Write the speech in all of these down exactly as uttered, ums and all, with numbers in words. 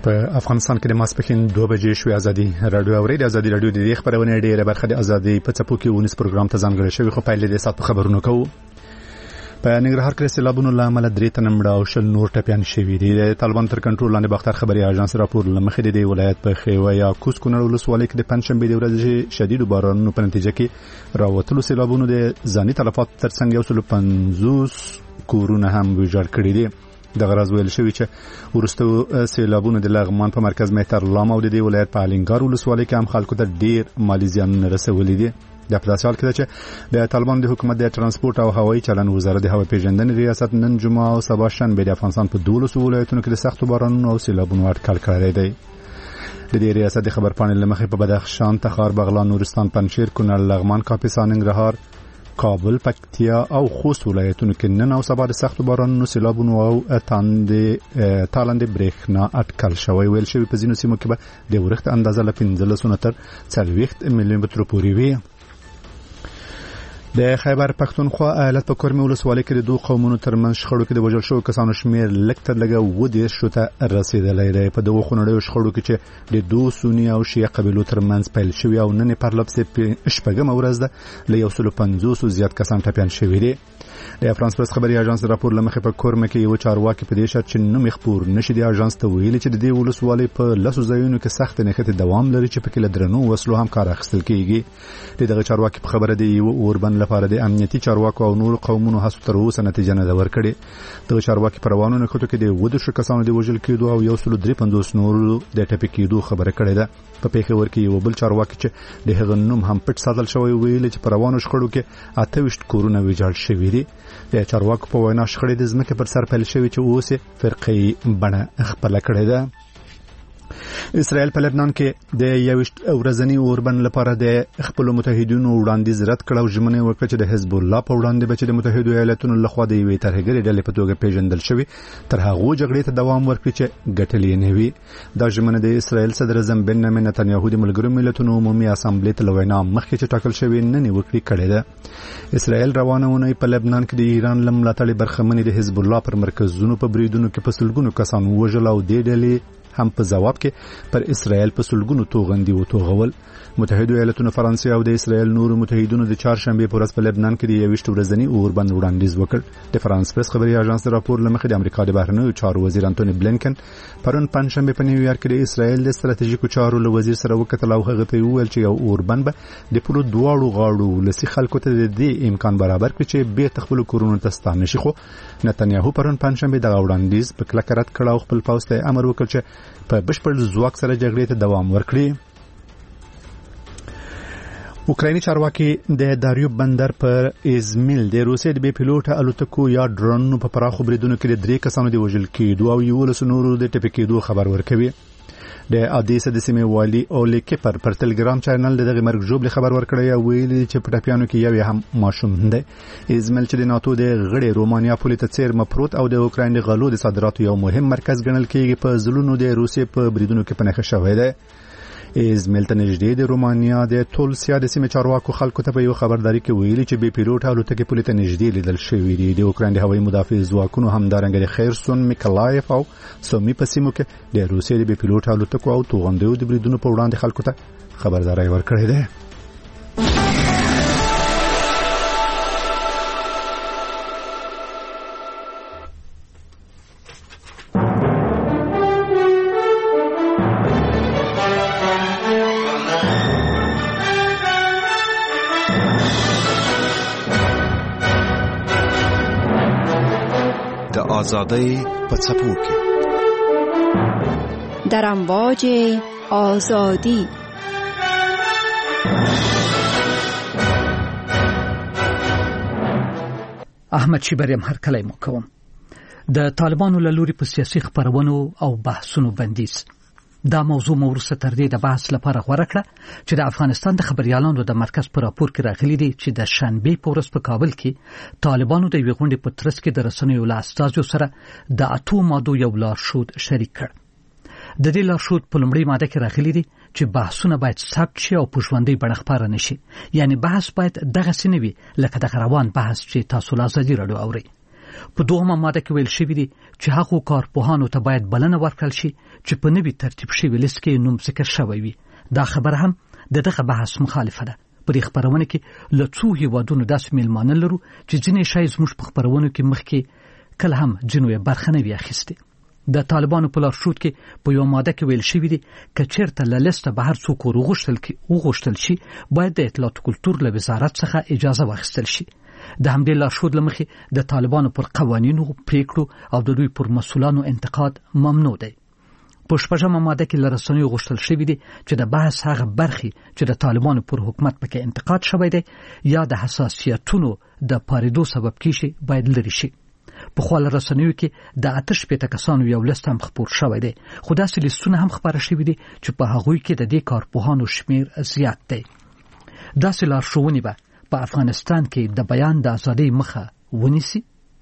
په افغانستان کې د ماسپښین دوه بجې شوې. ازادي رادیو اوري د ازادي رادیو د دې خبرونه ډیره برخه د ازادي په څپو کې ونیس پروګرام ته ځانګړی شوی. خو پایلې د سات خبرونو کوو. په ننګرهار کې سیلابونو لامل درې تنه مړه او شل نور ټپيان شوي دي. د طالبان تر کنټرول لاندې باختر خبري اژانس راپور لمخې د ولایت په خیوه یا کوس کونړ ولسوالۍ کې د پنځشنبه د ورځې شدید بارانونو په نتیجه کې راوتلو سیلابونو د ځاني تلفات ترڅنګ یو سل پنځوس کورونه هم ویجاړ کړي دي. د غرض ویل شوی چې ورستو سیلابونو د لغمان په مرکز مهتر لام او د دې ولایت په الینګار ولسوالۍ کې هم خلکو ته ډیر مالی زیان رسولي دي. د په حال کې چې د طالبان د حکومت د ترانسپورت او هوایي چلن وزارت د هوا پیژندنې ریاست نن جمعه او سبا شنبه د افغانستان په دولسو ولایتونو کې د سختو بارانونو او سیلابونو اټکل کړی دی. د دې ریاست د خبر پاڼې لمخې په بدخشان، تخار، بغلان، نورستان، پنجشیر، کونړ، لغمان، کاپیسا، ننګرهار، کابل، پکتیا او خوست ولایتونو کې نن او سبا د سختو بارانونو، سیلابونو او تاندې تالندې برېښنا اټکل شوی. ویل شوی په ځینو سیمو کې به د ورښت اندازه له پنځلس نه تر څلوېښت میلیون مترو پورې وي. د خیبر پښتونخوا ایالت په کورمي ولسوالۍ کې د دوه قومونو ترمنځ شخړو کې د وژل شوو کسانو شمیر لږ تر لږه اووه دېرش ته رسیدلی دی. په دغو خونړیو شخړو کې چې د دوه سني او شیعه قبیلو ترمنځ پیل شوي او نن پرله پسې شپږمه ورځ ده له یو سلو پنځوسو زیات کسان ټپیان شوي دي. د فرانس پرس خبري اژانس راپور لمخې په کورمه کې یو چارواکي په دې شرط چې نوم خبر نشي د اژانس ته ویلي چې د دې ولسوالۍ په لاسو ځایونو کې سخت نښتې دوام لري چې په کې له درنو وسلو هم کار اخیستل کیږي. دغه چارواکي په خبره دی یو اوربن لپاره د امنیتي چارواکو او نور قومونو هڅو تر اوسه نتیجه نه ورکړي. دغه چارواکي پر روانو نښتو کې د ودو شو کسانو د وژل کېدو او یو سل درې پنځوس نور د ټپي کېدو خبره کړې ده. په پیښور کې یو بل چارواکي چې د هغه نوم هم پټ ساتل شوی ویل چې پر روانو شخړو کې اته ویشت کورونه ویجاړ شوي دي. د چارواکو په وینا شخړې د ځمکې پر سر پیل شوي چې اوس فرقي بڼه خپله کړې ده. اسرائیل په لبنان کې د یوشت ورځنی اوربن لپاره د خپل متحدینو وړاندیز رد کړ او ژمنه وکړه چې د حزب الله په وړاندې به د متحده ایالاتونو لخوا د یوې ترهګرې ډلې په توګه پیژندل شوی تر هغه جګړې ته دوام ورکړي چې ګټلې نه وي. دا ژمنه د اسرائیل صدر اعظم بنیامین نتنیاهو د ملګرو ملتونو عمومي اسامبلې ته لوینا مخکې چې ټاکل شوی نه نیوکړي کړې ده. اسرائیل روانه ونې په لبنان کې د ایران لملاتړي برخمنې د حزب الله پر مرکزونو په بریدونو کې په سلګونو کسان وژل او د ډلې هم په جواب کې پر اسرائیل په سلګونو توغندي او توغول. متحده ایالاتونو، فرانسې او د اسرائیل نورو متحدینو د چهارشنبه په ورځ په لبنان کې د یوشت ورځنی اوربن وړاندیز وکړ. د فرانس پرس خبري اژانس راپور لمخې د امریکا د بهرنیو چارو وزیر انټونی بلینکن پرون پنځشنبه په نیویارک کې د اسرائیل د ستراتیژیکو چارو له وزیر سره وکتل او هغه ته وویل چې یو اوربن به د پلو دواړو غاړو لسی خلکو ته د دې امکان برابر کړي چې به تخپل کورونو ته ستانه شي. خو نتنیاهو پرون پنځشنبه د وړاندیز په کلک رد کړ او خپل پوسټ ته امر وکړ چې په بشپړ ځواک سره جګړې ته دوام ورکړي. اوکرایني چارواکي د داریوب بندر پر ازمیل د روسیې د بي پیلوټ الوتکو یا ډرونونو په پراخو بریدونو کې د درې کسانو د وژل کېدو او یو لس نورو د ټپي کېدو خبر ورکوي. د ادیسا د سیمې والي اولی کپر پر ټلګرام چینل دغه مرګ جوړ خبر ورکړی او ویلي چې په ټپيانو کې یو هم ماشوم دی. ازمیل چې د ناتو د غړي رومانیا پولیټ څیر مپروت او د اوکراین د غلو د صادراتو یو مهم مرکز ګڼل کېږي په ځلونو د روسیې په بریدونو کې پنهخه شوی دی. ازمیل ته نږدې د رومانیا د تولسیا د سیمې چارواکو خلکو ته په یو خبرداري کې ویلي چې بي پیلوټ الوتکې پولیټ ته نږدې لیدل شوې دي. د اوکراین د هوایي مدافع ځواکونو همدارنګه د خیرسون، میکلایف او سومي په سیمو کې د روسیې د بي پیلوټ الوتکو او توغندیو د بریدونو په وړاندې خلکو ته خبرداري ورکړې ده. آزادی په څپو کې در امواج آزادی. احمد شیبریم هر کله مو کوم. د طالبانو له لوري په سیاسي خبرونو او بحثونو بندیز. دا موضوع مورسه تر دې د بحث لپاره غوړه کړه چې د افغانستان د خبريالانو د مرکز پر راپور کې راغلي دي چې د شنبه په ورځ په کابل کې طالبانو د یوې غونډې په ترڅ کې د رسنیو له استازو سره د اتو مادو یو لارښود شریک کړ. د دې لارښود په لومړۍ ماده کې راغلي دي چې بحثونه باید ثبت شي او په ژوندۍ بڼه خپاره نشي. یعنی بحث باید دغه سنوي لکه د روان بحث چې تاسو له ازادي راډیو اوري. په دوهمه ماده کې ویل شوی دی چې هغو کارپوهانو ته باید بلنه ورکړل شي چې په نوي ترتیب شوي لیست کې نوم ذکر شوی وي. دا خبره هم د دغه بحث مخالفه ده. په دې خبرونه کې له څو هیوادونو داسې میلمانه لرو چې ځینې شای زموږ په خبرونو کې مخکې کله هم ځینو یې برخه نه وي اخیستې. د طالبانو په لارښود کې په یو ماده کې ویل شوی دی که چېرته له لیسته بهر څوک وغوښتل شي باید د اطلاعات کلتور له وزارت څخه اجازه واخیستل شي. د همدې لارښود له مخې د طالبانو پر قوانینو، پریکړو او د دوی پر مسؤلانو انتقاد ممنوع دی. په شپږمه ماده کې له رسنیو غوښتل شوی دی چې د بحث هغه برخې چې د طالبانو پر حکومت پکې انتقاد شوی دی یا د حساسیتونو د پارېدو سبب کیږي باید لرې شي. په خو له رسنیو کې د آتش پېته کسانو یو لیست هم خپور شوی دی، خو داسې لیستونه هم خپاره شوي دي چې په هغوی کې د دې کارپوهانو شمیر زیات دی. داسې لارښوونې به په افغانستان کې د بیان د ازادۍ مخه ونیسي.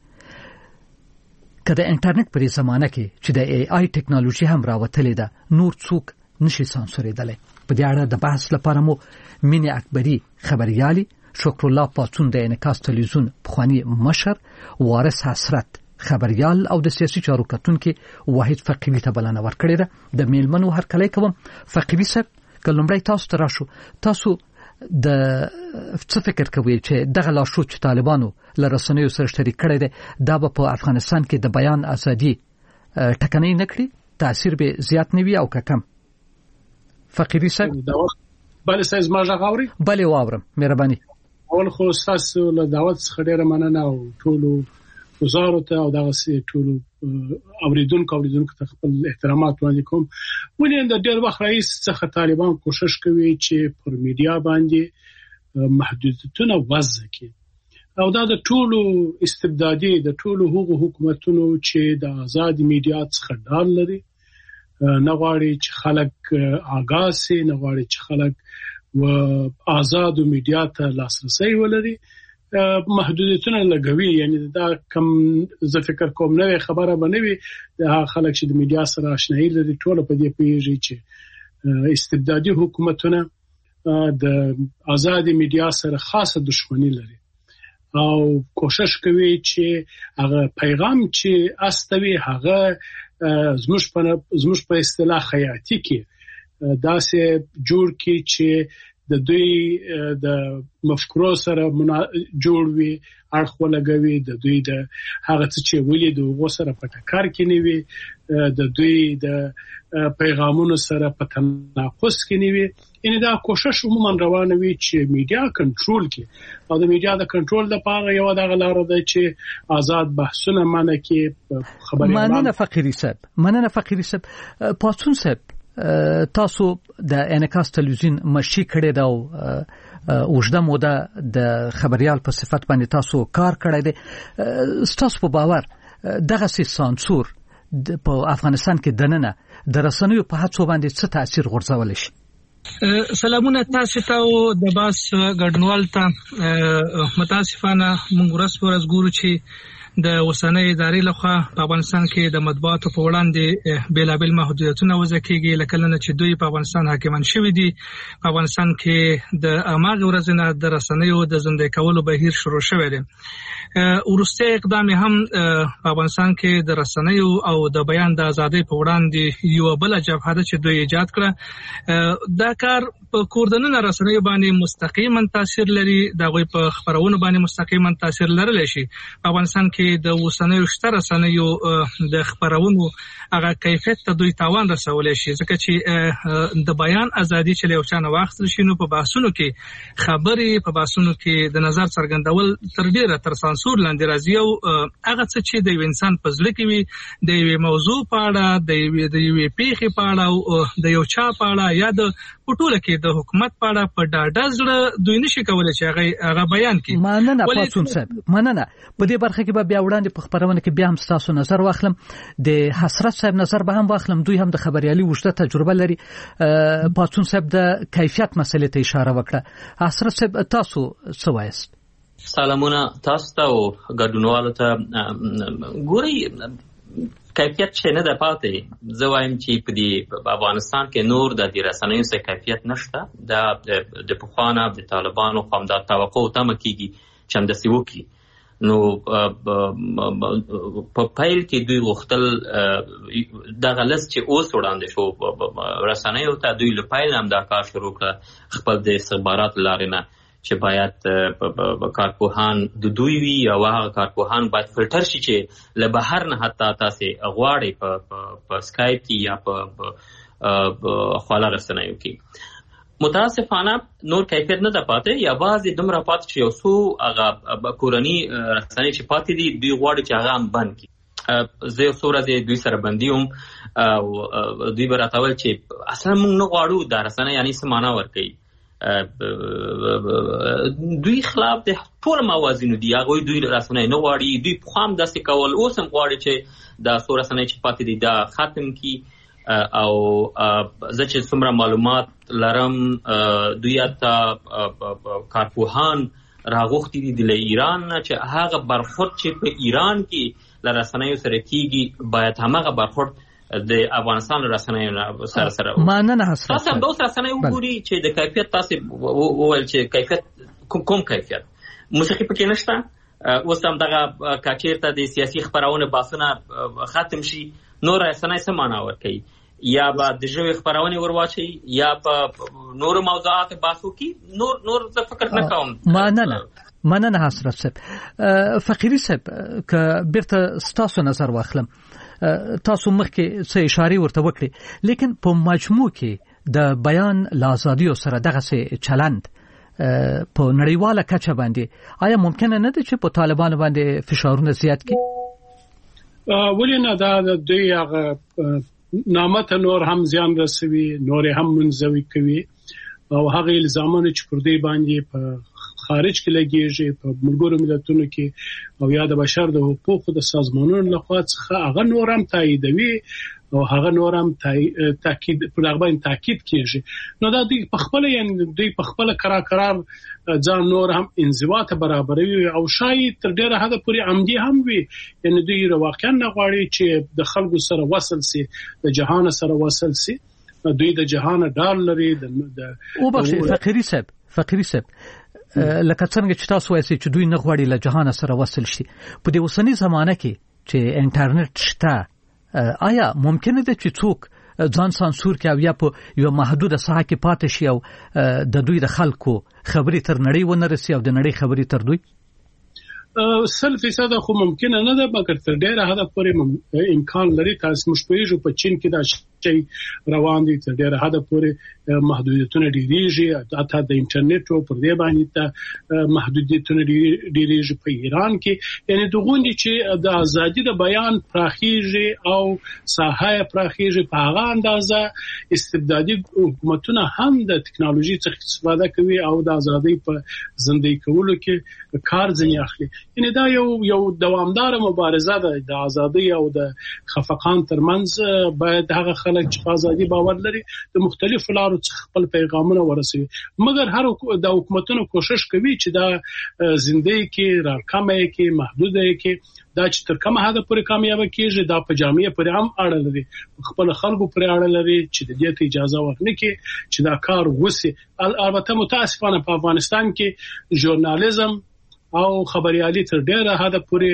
که د انټرنیټ په زمانه کې چې د ای آی ټیکنالوژي هم راوتلې ده نور څوک نشي سانسورېدلی. په دې اړه د بحث لپاره مو مینې اکبري خبریالي، شکر الله پاڅون د انعکاس تلویزیون پخوانی مشر، وارث حسرت خبریال او د سیاسي چارو کتونکي واحد فقیوي ته بلنه ورکړې ده. د میلمنو هرکلی کوم. فقیوي صاحب که لومړی تاسو ته راشو، تاسو د څه فکر کوئ چې دغه لارښود چې طالبانو له رسنیو سره شریک کړی دی دا به په افغانستان کې د بیان ازادي ټکنۍ نه کړي، تاثیر به زیات نه وي او که کم؟ فقیوي صاحب بله صاحب زما غږ اورئ؟ بلې واورم، مهرباني. اول خو ستاسو له دعوت څخه ډېره مننه او ټولو وزارو ته او دغسې ټولو اوریدونکو اوریدونکو ته خپل احترامات وړاندې کوم. ولې د ډېر وخت راهیسې څخه طالبان کوشش کوي چې پر میډیا باندې محدودیتونه وضع کړي او دا د ټولو استبدادي د ټولو هغو حکومتونو چې د آزاد میډیا څخه ډار لري، نه غواړي چې خلک آګاه سي، نه غواړي چې خلک و آزاد میډیا ته لاسرسی ولري، محدودیتونه لګوي. یعنی دا کم زه فکر کوم نوې خبره به نه وي. دا خلک چې د میډیا سره آشنایي لري ټول په دې پوهېږي چې استبدادي حکومتونه د آزاد میډیا سره خاصه دښمني لري او کوشش کوي چې هغه پیغام چې استوي هغه زموږ په زموږ په اصطلاح خیاطي کې داسې جوړ کی چې د دوی د مفکورو سره جوړ وي، اړخ ولګوي، د دوی د هغه څه چې ولې د هغو سره په ټکر کې نه وي، د دوی د پیغامونو سره په تناقض کې نه وي. یعنې دا کوشش عموما روانه وي چې میډیا کنټرول کړي او د میډیا د کنټرول لپاره یوه دغه لاره ده چې آزاد بحثونه منع کړي. خبریالان مننه فقیري صاحب. مننه فقیري صاحب. پاڅون صاحب تاسو د انعکاس تلویزیون مشي کړی دا او اوږده موده د خبریال په صفت باندې تاسو کار کړی دی. ستاسو په باور دغه سي سانسور په افغانستان کې دننه د رسنیو په هڅو باندې څه تاثیر غورځولی شي؟ سلامونه تاسو ته او د باس ګډنوال ته. متاسفانه موږ ورځ په ورځ ګورو چې د اوسنۍ ادارې لخوا په افغانستان کې د مطبوعاتو په وړاندې بیلابیل محدودیتونه وضع کېږي. لکه نه چې دوی په افغانستان حاکمان شوي دي، په افغانستان کې د هماغې ورځې نه د رسنیو د زندې کولو بهیر شروع شوی دی. وروستی اقدام هم په افغانستان کې د رسنیو او د بیان د ازادۍ په وړاندې یوه بله جبهه ده چې دوی ایجاد کړه. دا کار په کوردننه رسنیو باندې مستقیما تاثیر لري، د هغوی په خپرونو باندې مستقیما تاثیر لرلی شي. په افغانستان کې د اوسنیو شته رسنیو د خپرونو هغه کیفیت ته دوی تاوان رسولی شي، ځکه چې د بیان ازادي چې له یو چا نه واخیستل شي نو په بحثونو کې خبرې، په بحثونو کې د نظر څرګندول تر ډېره تر سانسور لاندې راځي او هغه څه چې د یو انسان په زړه کې وي د یوې موضوع په اړه، د یوې پیښې په اړه او د یو چا په اړه یا د په ټوله کې د حکومت په اړه په ډاډه زړه دوی نشي کولی چې هغه بیان کړي. مننه پاڅون صاحب، مننه. په دې برخه کې به بیا وړاندې په خبرونه کې بیا هم ستاسو نظر واخلم، د حسرت صاحب نظر به هم واخلم. دوی هم د خبریالي اوږده تجربه لري. پاڅون صاحب د کیفیت مسلې ته اشاره وکړه. حسرت صاحب تاسو څه وایست؟ سلامونه تاسو ته او ګډونوالو ته. ګورئ کیفیت چې نه ده پاتې، زه وایم چې په دې افغانستان کې نور د دې رسنیو څخه کیفیت نشته. د د پخوانه د طالبانو خو همدا توقع او تمه کېږي چې همداسې وکړي. نو په پایل کې دوی غوښتل دغه لست چې اوس وړاندې شو رسنیو ته، دوی له پایل هم دا کار شروع کړ خپل د استخبارات لارې نه چې باید کارپوهان د دوی وي او هغه کارپوهان باید فلټر شي چې له بهر نه حتی تاسې غواړئ په سکایپ کې یا په خواله رسنیو کې. متاسفانه نور کیفیت نه ده پاتې، یا بعضې دومره پاتې چې یو څو هغه کورني رسنۍ چې پاتې دي دوی غواړي چې هغه هم بند کړي. زه یو څو ورځې دوی سره بندي وم او دوی به راته ویل چې اصلا موږ نه غواړو دا رسنۍ یعنې څه معنا ورکوي. دوی خلاف د ټول موازینو دي، هغوی دوی رسنۍ نه غواړي، دوی پخوا هم داسې کول، اوس هم غواړي چې دا څو رسنۍ چې پاتې دي دا ختم کړي. او زه چې څومره معلومات لرم دوی حتی کارپوهان راغوښتي دي د ایران نه چې هغه برخورد چې په ایران کې له رسنیو سره کیږي باید هماغه برخورد د افغانستان له رسنیو سره سره مننه حسرت تاسو هم د اوس رسنیو وګوري چې د کیفیت تاسو وویل چې کیفیت کوم کیفیت موسیقي پکې نشته. اوس هم دغه کاچیرته د سیاسي خبرونه باسنه ختم شي، نور رسنۍ څه معنا ورکوي؟ یا به د ژوي خبرونه ورواچي یا په نور موضوعات باسو کې نور نور څه فکر نه کوم. مننه مننه حسرت صاحب. فقيري صاحب که بیرته ستاسو نظر واخلم، تاسو مخکې څه اشاره ورته وکړي، لیکن په مجموع کې د بیان لازادي سره دغه څه چلند په نړیواله کچه باندې آیا ممکن نه ده چې په طالبانو باندې فشارونه زیات کړي؟ ولې نه، دا د دوی هغه نامت نور هم زیان رسوي، نور هم منزوي کوي او هغه الزامونه چې پر دوی باندې په خارج کې لګیږي په ملګرو ملتونو کې او یا د بشر د حقوقو د سازمانونو لخوا څخه هغه نور هم تاییدوي او هغه نور هم تاکید پر هغه باندې تاکید کیږي. نو دا دوی په خپل یعنی دوی په خپل قرار قرار ځان نور هم انزوا ته برابروي او شاید تر ډیره حد پورې عمدي هم وي، یعنی دوی واقعا نه غواړي چې د خلکو سره وصل سي، د جهان سره وصل سي. دوی د جهان ډال لري د او بخښي فقيري صاحب فقيري صاحب لکه څنګه چې تاسو وایئ چې دوی نه غواړي له جهان سره وصل شي په دې اوسنۍ زمانه کې چې انټرنیټ شته، آیا ممکن ده چې څوک ځان سانسور کړي او یا په یو محدوده ساحه کې پاتې شي او د دوی د خلکو خبرې تر نړۍ ونه رسي او د نړۍ خبرې تر دوی؟ سل فیصد خو ممکن نه ده، مګر تر ډیره حد پورې امکان لري. تاسو مشپېږو په چین کې دا شی روان دي، تر ډیره حد پورې محدودیتونه ډیریږي، حتی د انټرنیټ او پر دې باندې ته محدودیتونه ډیریږي په ایران کې. یعنی دغه چې د ازادي د بیان پراخیږي او ساحه پراخیږي، په هغه اندازه استبدادي حکومتونه هم د ټکنالوژي څخه استفاده کوي او د ازادي په زندګۍ کولو کې کار ځنی اخلي. یعنی دا یو یو دوامدار مبارزه ده د ازادي او د خفقان ترمنځ. باید هغه خلک چې په ازادي باور لري د مختلفو لارو څخه خپل پیغامونه ورسوي، مګر هر د حکومتونو کوشش کوي چې دا زندګۍ کې راکمه کې محدوده کې دا چې تر کومه حد پورې کامیاب کیږي دا په جامعه پورې هم اړه لري، خپل خلکو پورې اړه لري چې د دې ته اجازه ورنه کې چې دا کار وسی. البته متاسفانه په افغانستان کې ژورنالیزم او خبريالي تر ډیره حد پورې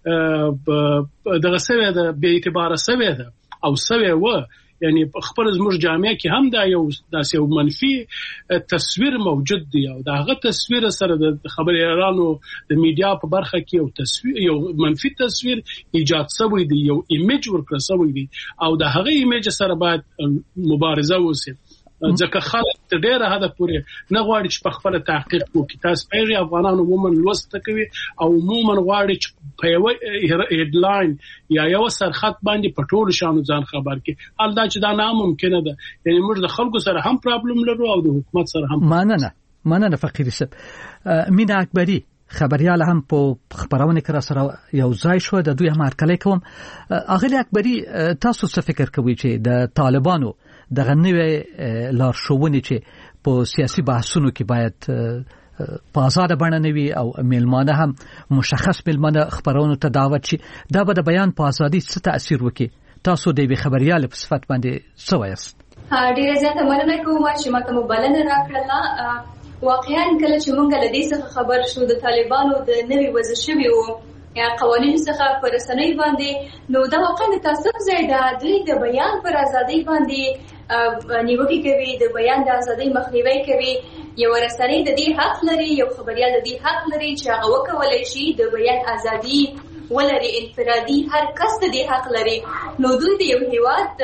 دغه سوي ده به اعتبار سوي ده او سوي و، یعنی خپل زموږ جامعه کې هم دا یو داسې یو منفي تصویر موجود دی او دا هغه تصویر سره د خبريالانو د میډیا په برخه کې یو تصویر یو منفي تصویر ایجاد شوی دی، یو ایمیج ورکړل شوی دی او دا هغه ایمیج سره باید مبارزه وشي. ځکه خلک تر ډیره حد پورې نه غواړي چې په خپل تحقیق وکړي. تاسو پیغام افغانانو عموما لوست کوي او عموما غواړي چې په یو هډلاین یا یو سرخط باندې په ټولو شانو ځان خبر کړي. حال دا چې دا ناممکنه ده، یعنی موږ د خلکو سره هم پرابلم لرو او د حکومت سره هم. مننه مننه فقيري صاحب. مینا اکبري خبريال هم په خبرونه کې را سره یو ځای شو، د دوی هم هرکلی کوم. اغلی اکبري تاسو څه فکر کوئ چې د طالبانو دغه نوې لارښوونې چې په سیاسي بحثونو کې باید په آزاده بڼه نوي او میلمانه هم مشخص میلمانه خبرونو ته دعوت شي، دا به د بیان په ازادي څه تاثیر وکړي؟ تاسو د یوې خبريال په صفت باندې څه وایاست؟ ډیره زیاته مننه کوم چې ماته مو بلنه راکړله. واقعا کله چې موږ له دې څخه خبر شو د طالبانو د نوي وضع شوي وو یا قوانینو څخه پر رسنۍ باندې، نو دا واقعا د تعصب ځای ده. دوی د بیان پر ازادۍ باندې نیوکې کوي، د بیان د ازادۍ مخنیوي کوي. یو رسنۍ د دې حق لري، یو خبريال د دې حق لري چې هغه وکولای شي د بیان ازادي ولري، انفرادي هر کس د دې حق لري. نو دوی د یو هیواد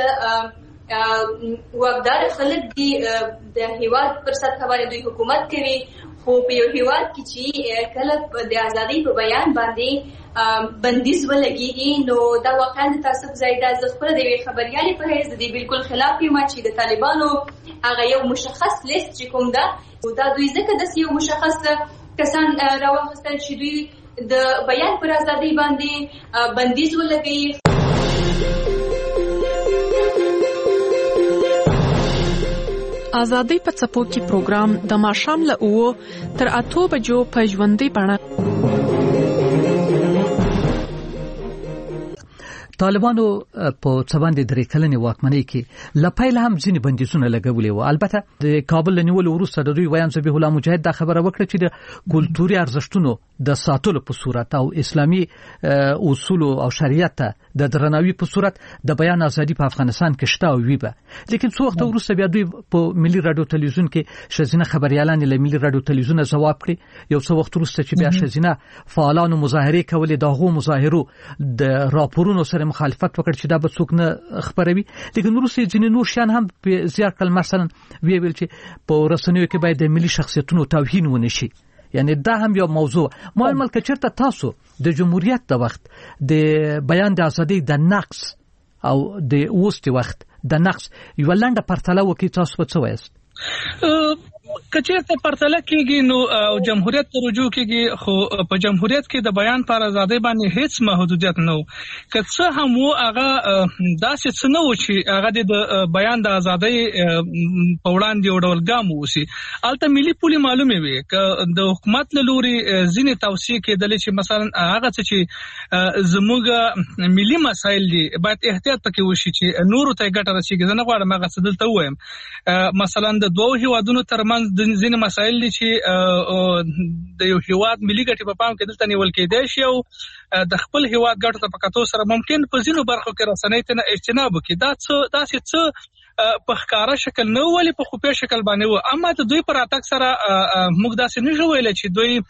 واکدار خلک دي، د هیواد پر سطح باندې دوی حکومت کوي، خو په یو هیواد کې چې کله د ازادۍ په بیان باندې بندیز ولګیږي نو دا واقعا د تعصب ځای ده. زه خپله د یوې خبریالې په حیث د دې بالکل خلاف یم چې د طالبانو هغه یو مشخص لیست چې کوم ده، دا دوی ځکه داسې یو مشخص کسان راواخیستل چې دوی د بیان پر ازادۍ باندې بندیز ولګوي. ازادۍ په څپو کې پروګرام د ماښام له اوو تر اتو بجو په ژوندۍ بڼه. طالبانو په څه باندې درې کلنې واکمنۍ کې له پیله هم ځینې بندیزونه لګولي وو. البته د کابل له نیولو وروسته د دوی ویان ذبیح الله مجاهد دا خبره وکړه چې د کلتوري ارزښتونو د ساتلو په صورت او اسلامي اصول او شریعت ته د درناوي په صورت د بیان ازادي په افغانستان کې شته او وي به. لیکن څو وخت وروسته بیا دوی په ملي رادیو تلویزیون کې شزینه خبريالان له ملي رادیو تلویزیون ځواب کړي. یو څو وخت وروسته چې بیا شزینه فعالانو مظاهره کولې، دغه مظاهرو د راپورونو سره مخالفت وکړ چې دا به څوک نه خبروي. لیکن وروسته ځینې نور شیان هم په زیات کل مثلا ویل چې په رسنیو کې باید د ملي شخصیتونو توهین ونه شي. یعنی دا هم یو موضوع مهم ملک چرته تاسو د جمهوریت د وخت د بیان د ازادۍ د نقص او د اوست وخت د نقص یو لنډه پرتله وکي، تاسو څه وایست؟ کچېرته پرتله کېږي نو جمهوریت ته رجوع کېږي، خو په جمهوریت کې د بیان پر ازادۍ باندې هیڅ محدودیت نه و. که څه هم و هغه داسې څه نه و چې هغه د بیان د ازادۍ په وړاندې یو ډول ګام واوسي. هلته ملي پولې معلومې وي، که د حکومت له لوري ځینې توصیې کېدلې چې مثلا هغه څه چې زموږ ملي مسایل دي باید احتیاط پکې وشي چې نورو ته ګټه رسېږي. زه نه غواړم هغه څه دلته ووایم. مثلا د دوو هیوادونو ترمنځ د ځینې مسایل دي چې د یو هیواد ملي ګټې په پام کې دلته نیول کېدای شي او د خپل هیواد ګټو ته په کتو سره ممکن په ځینو برخو کې رسنۍ ته اجتناب وکړي. دا څه داسې څه په ښکاره شکل نه ولې په خفیه شکل باندې و. اما د دوی پر راتګ سره موږ داسې نه شو ویلی چې دوی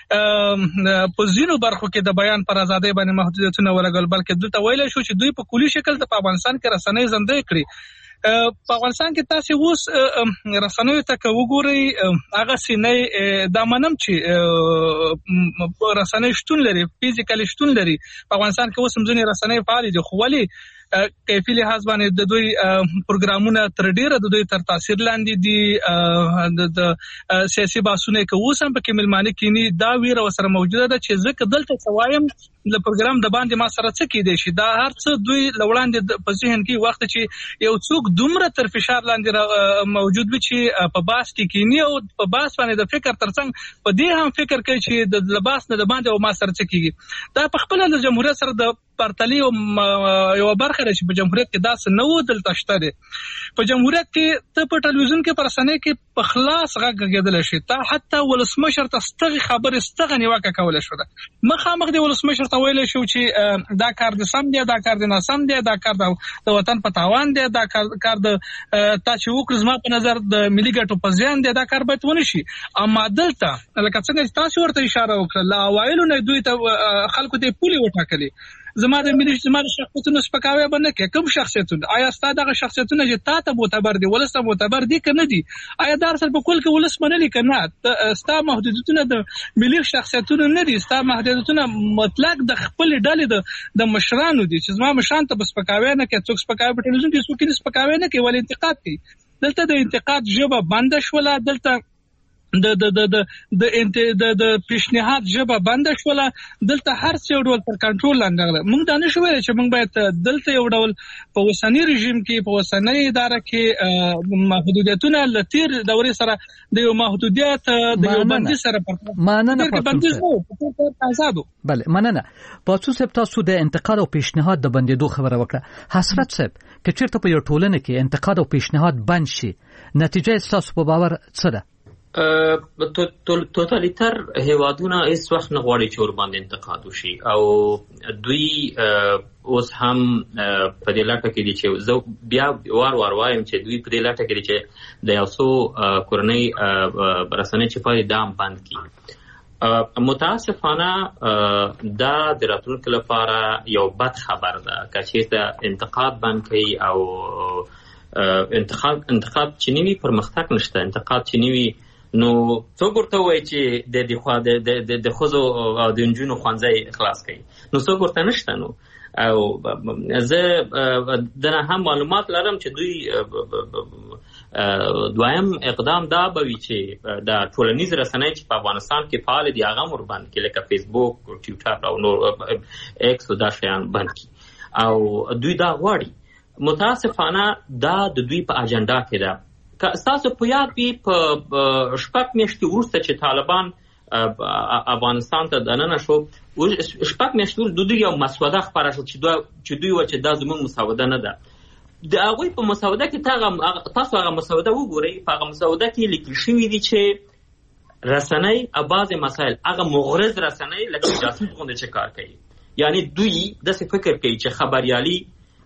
په ځینو برخو کې د بیان پر ازادۍ باندې محدودیتونه ولګول، بلکې دلته ویلی شو چې دوی په کلي شکل د په افغانستان کې رسنۍ زندۍ کړي. په افغانستان کې تاسو اوس رسنیو ته که وګورئ هغه سینې دا منم چې رسنۍ شتون لري، فزیکلی شتون لري. په افغانستان کې اوس هم ځینې رسنۍ فعال دي، خو ولې کیفي لحاظ باندې د دوی پروګرامونه تر ډیره د دوی تر تاثیر لاندې دي. د سیاسي بحثونه کې اوس هم پکې ملمانه کینی دا ویره وسره موجوده ده چې ځکه دلته سوایم د پروګرام د باندې ما سره څه کېدای شي. دا هر څه دوی لوړاندې په ذهن کې وخت چې یو څوک دومره تر فشار لاندې موجود وي چې په باس کې کینی او په باس باندې د فکر ترڅنګ په دې هم فکر کوي چې د لباس نه د باندې او ما سره څه کېږي. دا په خپل د جمهوریت سره د پرتلی یو برخه ده چې په جمهوریت کې داسې نه و، دلته شته دی. په جمهوریت کې ته په ټلویزیون کې په رسنۍ کې په خلاص غږ کېدلی شي، تا حتی ولسمشر ته ستغې خبرې ستغه نیوکه کولی شو. ده مخامخ د ولسمشر ته ویلی شو چې دا کار د سم دی، دا کار د ناسم دی، دا کار د وطن په تاوان دی، دا کار د تا چې وکړو زما په نظر د ملي ګټو په زیان دی، دا کار باید ونه شي. اما دلته لکه څنګه چې تاسو ورته اشاره وکړه، له اوایلو نه دوی ته خلکو ته پولې وټاکلې. زما د ملي زما د شخصیتونو سپکاوی به نه کوي. کوم شخصیتونه؟ آیا ستا دغه شخصیتونه چې تا ته معتبر دي ولس ته معتبر دي که نه دي؟ آیا دا سره په کل کې ولس منلي که نه؟ ستا محدودیتونه د ملي شخصیتونو نه دي، ستا محدودیتونه مطلق د خپلې ډلې د مشرانو دي چې زما مشران ته به سپکاوی نه کوي. څوک سپکاوی په ټلویزیون کې څوک یې سپکاوی نه کوي، ولې انتقاد کوي. دلته د انتقاد ژبه بنده شوله، دلته د د د د د د پیشنهاد ژبه بنده شوله، دلته هر څه یو ډول تر کنټرول لاندې راغله. موږ دا نشو ویلی چې موږ باید دلته یو ډول په اوسني رژیم کې په اوسنۍ اداره کې محدودیتونه له تیر دورې سره د یو محدودیت د یو بندیز سره پرتله مننه بندیز نه آزادو. بله مننه. پاتو صاحب تاسو د انتقاد او پیشنهاد د بندېدو خبره وکړه. حسرت صاحب که چیرته په یو ټولنه کې انتقاد او پیشنهاد بند شي، نتیجه ستاسو په باور څه ده؟ توتالیتر هیوادونه هیڅ وخت نه غواړي چې ور باندې انتقاد وشي او دوی اوس هم په دې لټه کې دي چې زه بیا وار وار وایم چې دوی په دې لټه کې دي چې د یو څو کورنۍ رسنۍ چې په دام بند کړي. متاسفانه دا د راتلونکي لپاره یو بد خبر ده که چېرته انتقاد بند کړي او انتقاد انتقاد چې نوي پرمختګ نشته، انتقاد چې نوي نو څوک ورته وایي چې د دې خوا د د ښځو او د نجونو ښوونځی خلاص کړي، نو څوک ورته نشته. نو او زه دنه هم معلومات لرم چې دوی دویم اقدام دا به وي چې د ټولنیز رسنۍ چې په افغانستان کې فعال دي هغه مور بند کړي، لکه فیسبوک، ټویټر او نور ایکس او دا شیان بند کړي او دوی دا غواړي. متاسفانه دا د دوی په اجنډا کې ده. که ستاسو په یاد وي په شپږ میاشتې وروسته چې طالبان افغانستان ته دننه شو، شپږ میاشتې وروسته د دوی یو مسوده خپاره شوه چې دوی وایي چې دا زموږ مسوده نه ده. د هغوی په مسوده کې تاسو هغه مسوده وګورئ، په هغه مسوده کې لیکل شوي دي چې رسنۍ او بعضې مسایل هغه مغرض رسنۍ لکه جاسوس غوندې چې کار کوي، یعنی دوی داسې فکر کوي چې خبریالي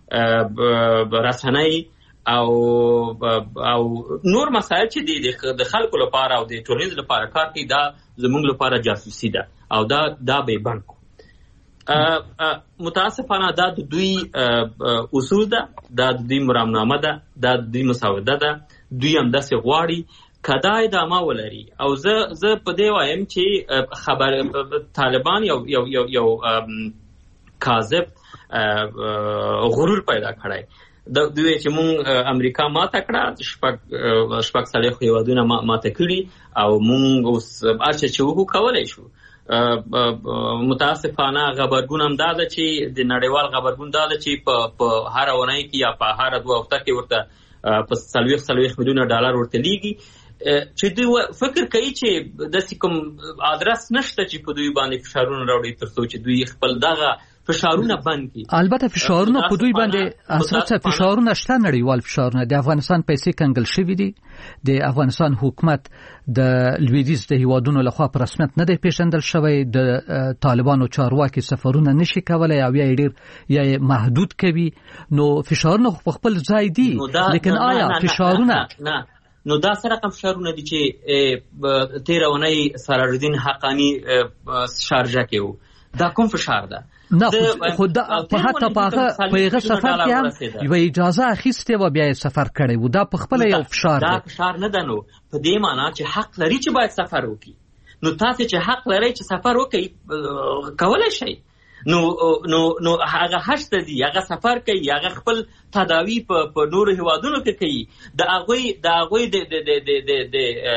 رسنۍ او او نور مسایل چې د خلکو لپاره او د ټولنیز لپاره کار کوي دا زموږ لپاره جاسوسي ده او دا دا به بند کو. متاسفانه دا د دوی اصول ده، دا د دوی مرامنامه ده، دا د دوی مسوده ده، دوی هم داسې غواړي کدا ادامه ولري. او زه زه په دې وایم چې خبر طالبان یو یو یو یو کاذب غرور پیدا کړی. د دوی چې مونږ امریکا ماته کړه، شپږ شپږ څلوېښت هیوادونه ماته کړي او مونږ اوس هر څه چې وکړو کولی شو. متاسفانه غبرګون هم دا ده چې د نړیوال غبرګون دا ده چې په هره اونۍ کې یا په هره دوه هفته کې ورته په څلوېښت څلوېښت میلیونه ډالر ورته لیږي چې دوی فکر کوي چې داسې کوم ادرس نشته چې په دوی باندې فشارونه راوړي تر څو چې دوی خپل دغه فشارونه بند کړي. البته فشارونه په دوی باندې اساسا فشارونه شته، نړیوال فشارونه. د افغانستان پیسې کنګل شوې دي، د افغانستان حکومت د لویدیځ د هیوادونو لخوا په رسمیت نه دی پیژندل شوی، د طالبانو چارواکي سفرونه نشي کولای او یا ډیر یا محدود کوي. نو فشارونه په خپل ځای دي، لیکن آیا فشارونه نه نو دا سره کوم فشارونه دي چې تیرونی سراجالدین حقانی شارجه کې وو، دا کوم فشار ده؟ نه خو دا په حتی په هغه سفر کې هم یو اجازه اخیسته و بیا سفر کړی و، دا په خپل یو فشار ده. دا فشار نه ده. نو په دې معنی چې حق لري چې باید سفر وکړي. نو تاسو چې حق لري چې سفر وکړي کولای شئ. نو نو نو هغه هشت دي، هغه سفر کوي، هغه خپل تداوی په په نور هیوادونو کې کوي. د هغه د هغه د د د د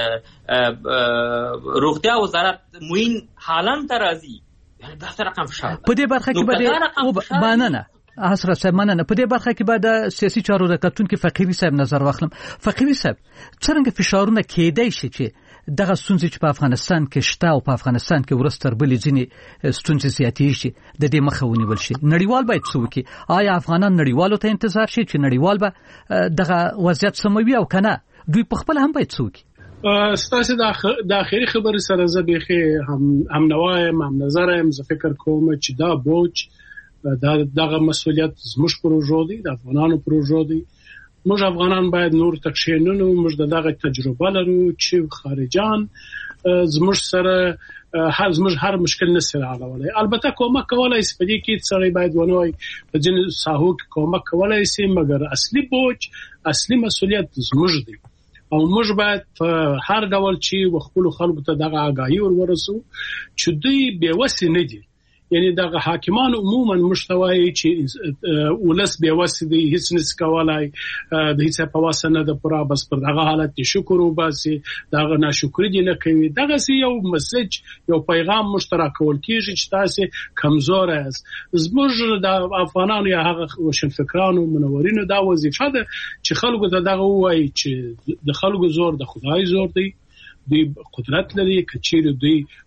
روغتیا وزارت موین حالان ته راځي. دا سره کوم فشار په دې برخه کې بده مننه حسره صاحب مننه. په دې برخه کې بده سیاسي چارو رکتون کې فقيري صاحب نظر واخلم. فقيري صاحب څنګه فشارونه کېدای شي چې دغه ستونزې چې په افغانستان کې شته او په افغانستان کې ورستر بلې ځینې ستونزې زیاتې شي د دې مخه ونیول شي؟ نړیوال باید څه وکړي؟ آیا افغانان نړیوالو ته انتظار شي چې نړیوال به دغه وضعیت سموي او کنه دوی په خپل هم باید څه وکړي؟ ستاسو د اخیری خبرې سره زه بيخي هم هم نوایم هم نظرم. زه فکر کوم چې دا بوج دا دغه مسؤلیت زموږ پروژو دی، د افغانانو پروژو دی. موږ افغانان باید نور تکشینونو موږ دغه تجربه لرو چې خارجان زموږ سره هر زموږ هر مشکل نه سره حلولای. البته کومک کولای شي، په دې کې څنګه باید ونوي په ځین ساحو کې کومک کولای شي، مګر اصلي بوج اصلي مسؤلیت زموږ دی او موږ باید هر ډول چې خپل خلکو ته دغه آگاهی ورورسو چې دوی بیوسي نه دي. یعنی دغه حاکمان عموما مشتوي چې ولس بیوسي دي، هیڅ نس کولای د هیڅ په واسه نه د پورا بس پر دغه حالت شکر وباسي، دغه ناشکری دي نه کوي. دغه یو میسج یو پیغام مشترک ول کیږي چې تاسو کمزور یاست. زموږ د افغانانو یا هغه روشنفکرانو منورینو دا وظیفه ده چې خلکو ته دغه وایي چې د خلکو زور د خدای زور دی، دوی قدرت لري. کچیر دوی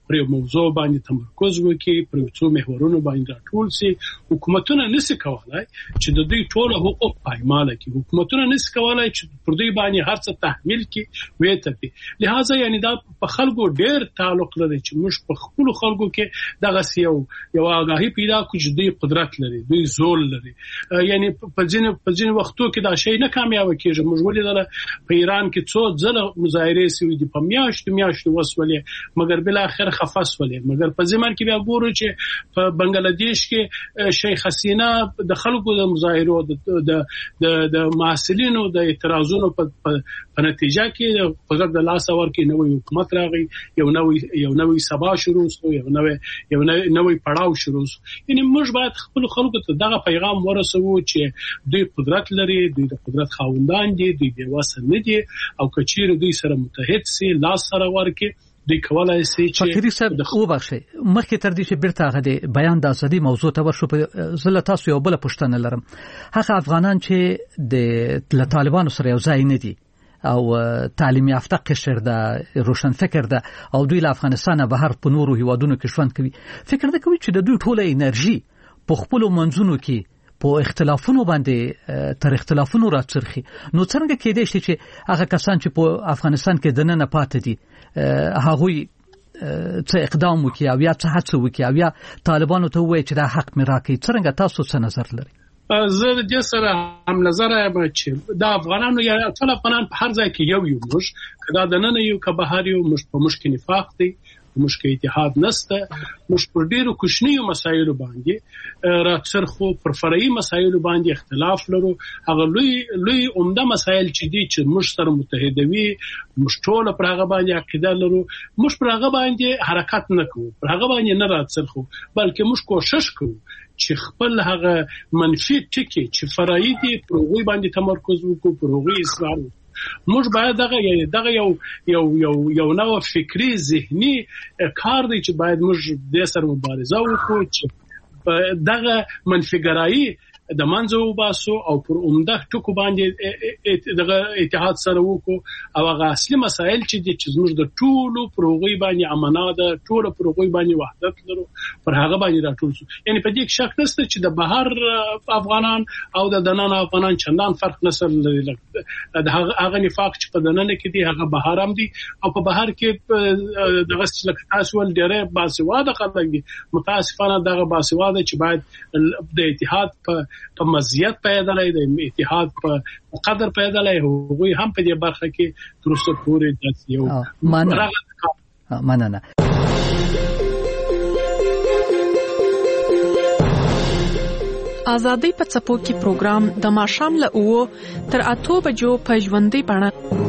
پر موضوع باندې تمرکز وکړي، پر څو محورونو باندې راټول شي. حکومتونه نشي کولای چې د دوی ټول حقوق پایمال کړي، حکومتونه نشي کولای چې پر دوی باندې هر څه تحمیل کړي وې ته. لہذا یعنی دا په خلکو ډېر تعلق لري چې موږ په خپل خلکو کې دغه یو یو آگاهی پیدا کړو چې دوی قدرت لري، دوی زول لري. یعنی په ځینې په ځینې وختو کې دا شی نه کامیاب کیږي. موږ ولیدل په ایران کې څو ځله مظاهرې شوې دي، په میاشتو میاشتو وسولې، مګر بل اخر خفص ولې. مګر په ځمن کې بیا ګورو چې په بنگلاديش کې شیخ حسینا د خلکو د مظاهرو د د د معسلینو د اعتراضونو په نتیجه کې قدرت د لاس اور کې نوې حکومت راغی، یو نوې یو نوې سبا شروع شو، یو نوې یو نوې پړاو شروع شو. یعنی موږ باید خپل خلکو ته دغه پیغام ورسوو چې دوی قدرت لري، دوی د قدرت خاوندان دي، دوی بې وسه نه دي، او کچیر دوی سره متحد سي، لاس سره ورکړي، دوی کولای شي چې فقيري صاحب وبخښي. مخکې تر دې چې بیرته هغه د بیان د ازادي موضوع ته ورشو، په زله تاسو یو بل پوښتنه لرم. هغه افغانان چې د طالبانو سره یو ځای نه دي او تعلیم یافته قشر ده، روشن فکر ده، او دوی له افغانستان بهر په نورو هیوادونو کې ژوند کوي، فکر ده کوي چې د دوی ټوله انرژي په خپل منځونو کې په اختلافونو باندې تر اختلافونو راڅرخي. نو څنګه کېدای شي چې هغه کسان چې په افغانستان کې دننه پاتې دي هغه څه اقدام وکړي او یا څه هڅه وکړي او یا طالبانو ته وایي چې دا حق مې راکړي؟ څنګه تاسو څه نظر لري؟ زه د دې سره هم نظر یم چې دا افغانانو یا ټول افغانان په هر ځای کې یو یو موږ کدا دننه یو که بهر یو موږ په مشکل نفاق دی، مشکل اتحاد نسته، موږ پر ډیرو کوچنیو مسایلو باندې راڅرخو، پر فرعي مسایلو باندې اختلاف لرو. هغه لوی لوی عمده مسایل چې دي چې موږ سره متحدوي، موږ ټول پر هغه باندې عقیده لرو، موږ پر هغه باندې حرکت نه کوو، پر هغه باندې نه راڅرخو، بلکې موږ کوشش کوو چې خپل هغه منفي ټکي چې فرعي دي پر هغه باندې تمرکز وکړو، پر هغه اصلاح وکړو. موږ باید دغه دغه یو یو یو یو نوع فکری ذهني کار دی چې باید موږ د سر مبارزه وکړو چې دغه منفګرایي د منځو وباسو او پر عمده ټکو باندې دغه اتحاد سره وکړو، او هغه اصلي مسایل چې دي چې موږ د ټولو پروغوي باندې امانه ده، ټولو پروغوي باندې وحدت لرو، پر هغه باندې راټول شو. یعنی په دې کې شک نشته چې د بهر افغانان او د دننه افغانان چندان فرق نشته لري. د هغه نفاق چې په دننه کې دي هغه بهر هم دي، او په بهر کې دغه څه تاسو ول ډېر باسواده خلک دي. متاسفانه دغه باسواده چې باید د اتحاد په په مزیت پیدا لای د اتحاد په قدر پیدا لای، هغوی هم په دې برخه کې ترڅو پورې د یو مننه. ازادي په څپو کې پروګرام د ماښام له اوو تر اته بجو په ژوندۍ بڼه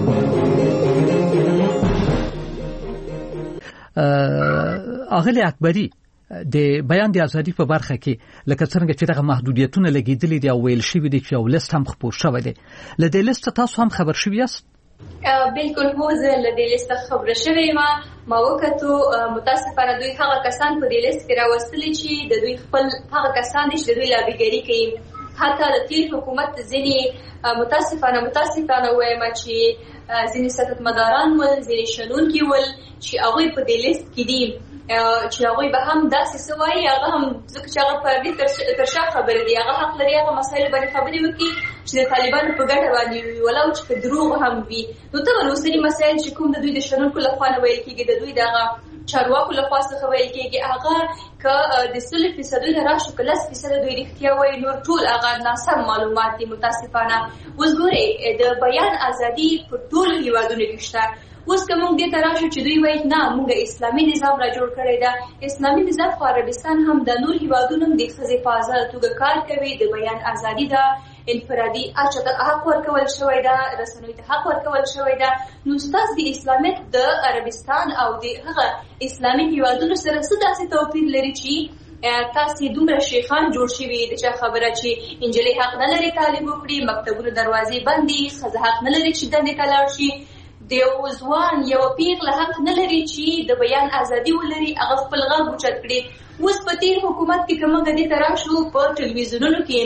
اغلی اکبری د بیان د ازادي په برخه کې لکه څنګه چې دغه محدودیتونه لګیدلې دي او ویل شوی دي چې یو لیست هم خپور شوی دی، له دې لیست تاسو هم خبر شوی یاست؟ بالکل هو زه له دې لیست خبر شوی ما ما وکړو. متاسفانه دوی هغه کسان په دې لیست کې راوستل چې د دوی خپل هغه کسان دي چې د دوی لابیګری کوي. حتی د تیر حکومت ځینې متاسفانه متاسفانه وایم چې ځینې سیاست مداران ول، ځینې شنونکي ول چې هغه په دې لیست کې دي چې هغه به هم داسې سوای، هغه هم ځکه چې هغه په دې ترشا خبرې دي، هغه حق لري هغه مسایل باندې خبرې وکړي چې د طالبانو په ګټه باندې وي، ولو چې په دروغ هم وي. نو ته ولوسري مسایل چې کوم د دوی د شنونکو لخوا نه ویل کېږي، د دوی دغه چارواکو لخوا څخه ویل کېږي، هغه که د سل فیصد نه راشي که لس فیصد دوی رښتیا وایي، نور ټول هغه ناسم معلومات دي. متاسفانه اوس ګورئ د بیان ازادي په ټولو هیوادونو کې شته. اوس که موږ دې ته راشو چې دوی وایي نه موږ اسلامي نظام را جوړ کړی ده، اسلامي نظام خو عربستان هم د نور هیوادونو هم د ښځې په آزاده توګه کار کوي، د بیان ازادي ده، انفرادي اچته حق ورکول شوی ده، رسنیو ته حق ورکول شوی ده. نو ستاسو د اسلامیت د عربستان او د هغه اسلامي هیوادونو سره څه داسې توپیر لري چې تاسو دومره شیخان جوړ شوي د چا خبره چې انجلۍ حق نه لري طالب وکړي، مکتبونو دروازې بندي، ښځه حق نه لري چې دندې ته لاړ شي، د یو ځوان یو پیغله حق نه لري چې د بیان ازادي ولري، هغه خپل غږ اوچت کړي. اوس په تیر حکومت کې کومه غدي تراشو په ټلویزیونونو کې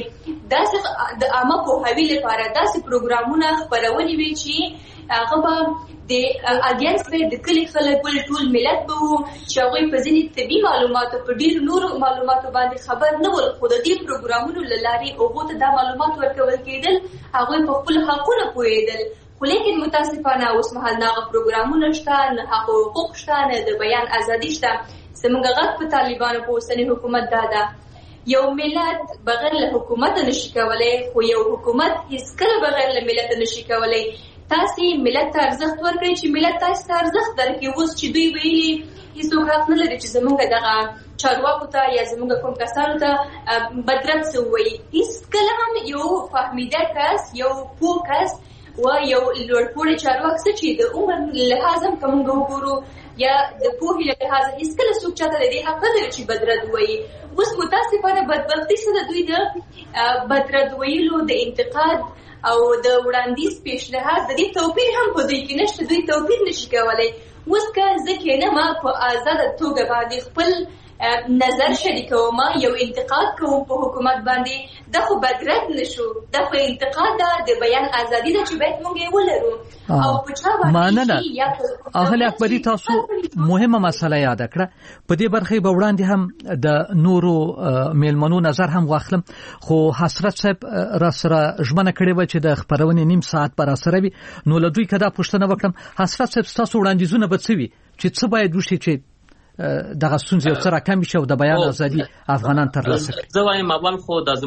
داسې د عامه پوهاوي لپاره داسې پروګرامونه خپرونې وي چې هغه به د اډینس په د کلی خلک ول ټول ملت به وو چې هغه په ځینې طبي معلوماتو په ډیر نورو معلوماتو باندې خبر نه ول، خو د دې پروګرامونو له لارې هغه ته دا معلومات ورکول کېدل، هغه په خپل حقوقو پوهېدل. خو لیکن متاسفانه اوس مهال هغه پروګرامونه شته، نه هغه حقوق شته، نه د بیان ازادي شته. زموږ غږ په طالبانو په اوسني حکومت دا ده یو ملت بغیر له حکومت نشي کولای، خو یو حکومت هیڅکله بغیر له ملت نشي کولای. تاسو ملت ته ارزښت ورکړئ چې ملت تاسو ته ارزښت درکړي. اوس چې دوی ویلي هیڅوک حق نه لري چې زموږ دغه چارواکو ته یا زموږ کوم کسانو ته بدرد څه ووایي. هیڅکله هم یو فهمیده کس، یو پوه کس و یو لوړپوړی چارواک څه چې د عمر لحاظ هم که موږ وګورو یا د پوهې له لحاظه هیڅکله څوک چاته د دې حق نه لري چې بدرد ووایي. اوس متاسفانه بدبختي څه د دوی د بدرد ویلو، د انتقاد او د وړاندیز پیشنهاد د دې توپیر هم په دوی کې نشته، دوی توپیر نشي کولای. اوس که زه کینم په آزاده توګه باندې خپل نظر شریکوم، یو انتقاد کوم په حکومت باندې، دا خو بدرد نشو، دا خو انتقاد ده، د بیان ازادي ده چې باید موږ یې ولرو. او په چا باندې اهل اکبري تاسو مهمه مسله یاد کړه. په دې برخه به وړاندې هم د نورو میلمنو نظر هم واخلم، خو حسرت صاحب را سره ژمنه کړې و چې د خبرونې نیم ساعت پر سره وي، نو له دوی کدا پوښتنه وکړم حسرت صاحب تاسو وړاندیزونه به څه وي چې څه باید وشي چې دغه ستونزې یو څه راکم شي او د بیان ازادي افغانان ترلاسه کړي. زه وایم اول خو د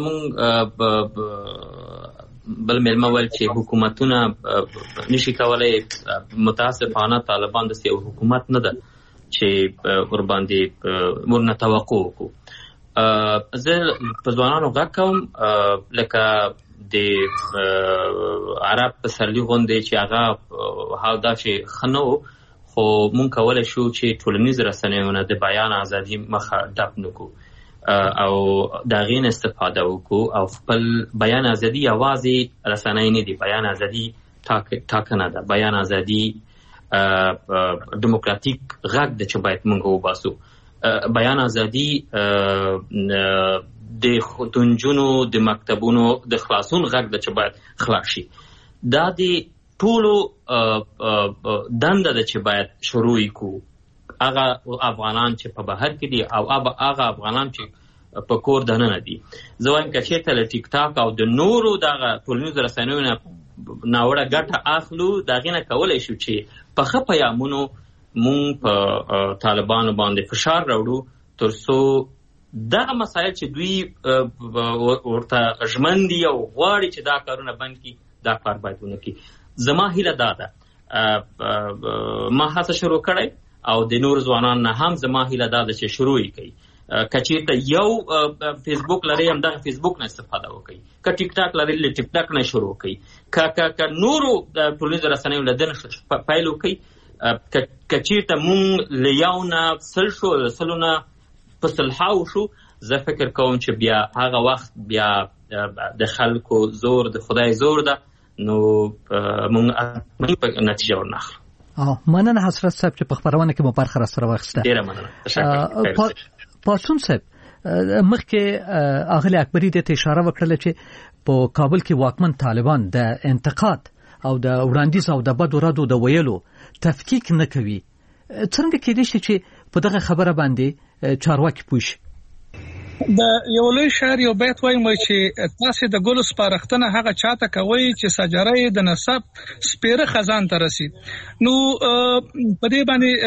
زمونږ بل مېلمه ویل چې حکومتونه نشي کولای، متاسفانه طالبان د یو حکومت نه ده چې ور باندې ورنه توقع وکړو. زه په ځوانانو غږ کوم لکه د عرب پسرلي غونډې چې هغه هاو دا چې خنو، خو مونږ کولای شو چې ټولنیز رسنیونه د بیان ازادي مخه ډپ نکو او دا غین استفاده وکړو او خپل بیان ازادي یوازې رسنۍ نه دی، بیان ازادي ټاکنه ده، بیان ازادي دیموکراتیک غږ ده چې باید مونږ وباسو. بیان ازادي د خودنجونو د مکتبونو د خلاصون غږ ده چې باید خلاص شي. دا د ټولو دنده ده چې باید شروع کړو. هغه افغانان چې په بهر کې دي او هغه افغانان چې په کور دننه دي. زه وایم که چېرته له ټیک ټاک او د نورو دغه ټولنیزو رسنیو نه ناوړه ګټه اخلو، د هغې نه کولی شو چې په ښه پیامونو مونږ په طالبانو باندې فشار راوړو تر څو دغه مسایل چې دوی ورته ژمن دي او غواړي چې دا کارونه بند کړي، دا کار باید ونه کړي. زما هیله دا ده، ما هڅه شروع کړی او د نور ځوانان نه هم زما هیله دا ده چې شروع یې کوي. که چېرته یو فیسبوک لري هم دغه فیسبوک نه استفاده وکړي، که ټیک ټاک لري له ټیک ټاک نه شروع کړي، که نورو ټولنیزو رسنیو له دې نه پیل وکړي. که چېرته مونږ له یو نه سل شو، له سلو نه په سلهاو شو، زه فکر کوم چې بیا هغه وخت بیا د خلکو زور د خدای زور ده، نو مونږ په نتیجه ورناخلو. مننه حسرت صاحب چې په خبرونه کې مو برخه را سره واخیسته. ډیره مننه. پاسون صاحب مخکې اغلی اکبري د اشاره وکړه چې په کابل کې واکمن طالبان د انتقاد او د وړاندیز او د بدو ردو د ویلو تفکیک نه کوي. څنګه کېدای شي چې په دغه خبره باندې چارواکي پوه شي؟ د یو لوی شاعر یو بیت وایم چې تاسو د ګلو سپارښتنه هغه چاته کوي چې سجاره د نسب سپیره خزان ته رسید. نو په دې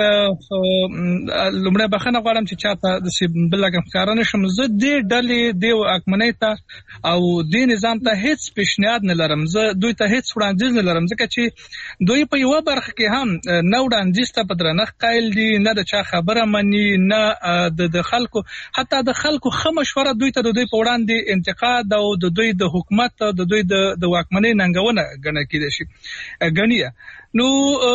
باندې لومړی بخښنه غواړم چې چاته د بلګم کار نه شم. زه دې ډلې د حکومت ته او د نظام ته هیڅ پیشنهاد نه لرم، زه دوی ته هیڅ وړاندیز نه لرم، ځکه چې دوی په یو برخه کې هم نه وړاندیز ته په درنښت قایل دي، نه د چا خبره مني، نه د خلکو حتی د خلکو خه مشوره دوی ته د دوی په وړاندې انتقاد او د دوی د حکومت د دوی د واکمنۍ ننګونه ګڼل کېدای شي ګڼي. نو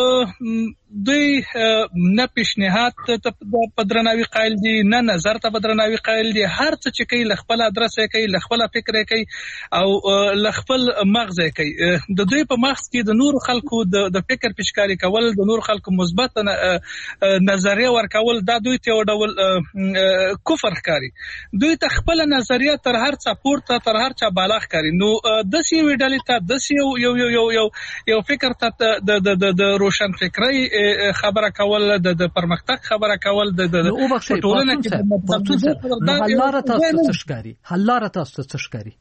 دوی نه پیشنهاد ته په درناوي قائل دي نه نظر ته په درناوي قائل دي هر څه چې کوي خپل ادرس کوي خپل فکر کوي او خپل مغز کوي د دوی په مغز کې د نور خلکو د فکر پیشکاری کول د نور خلکو مثبت نظریه ورکول دا دوی ته ډول کفر ښکاري دوی ته خپل نظریه تر هر څه پورته تر هر څه بالغ ښکاري نو د سی ویډلې ته د سی یو یو یو یو یو فکر ته د د روشن فکرای خبره کول د پرمختګ خبره کول د ټولنې کې د حلاره تاسو څه ښکاري حلاره تاسو څه ښکاري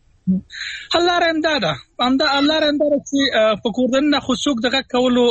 حلاره امداده امدا حلاره امداده چې په کوردن نه خصوص دغه کولو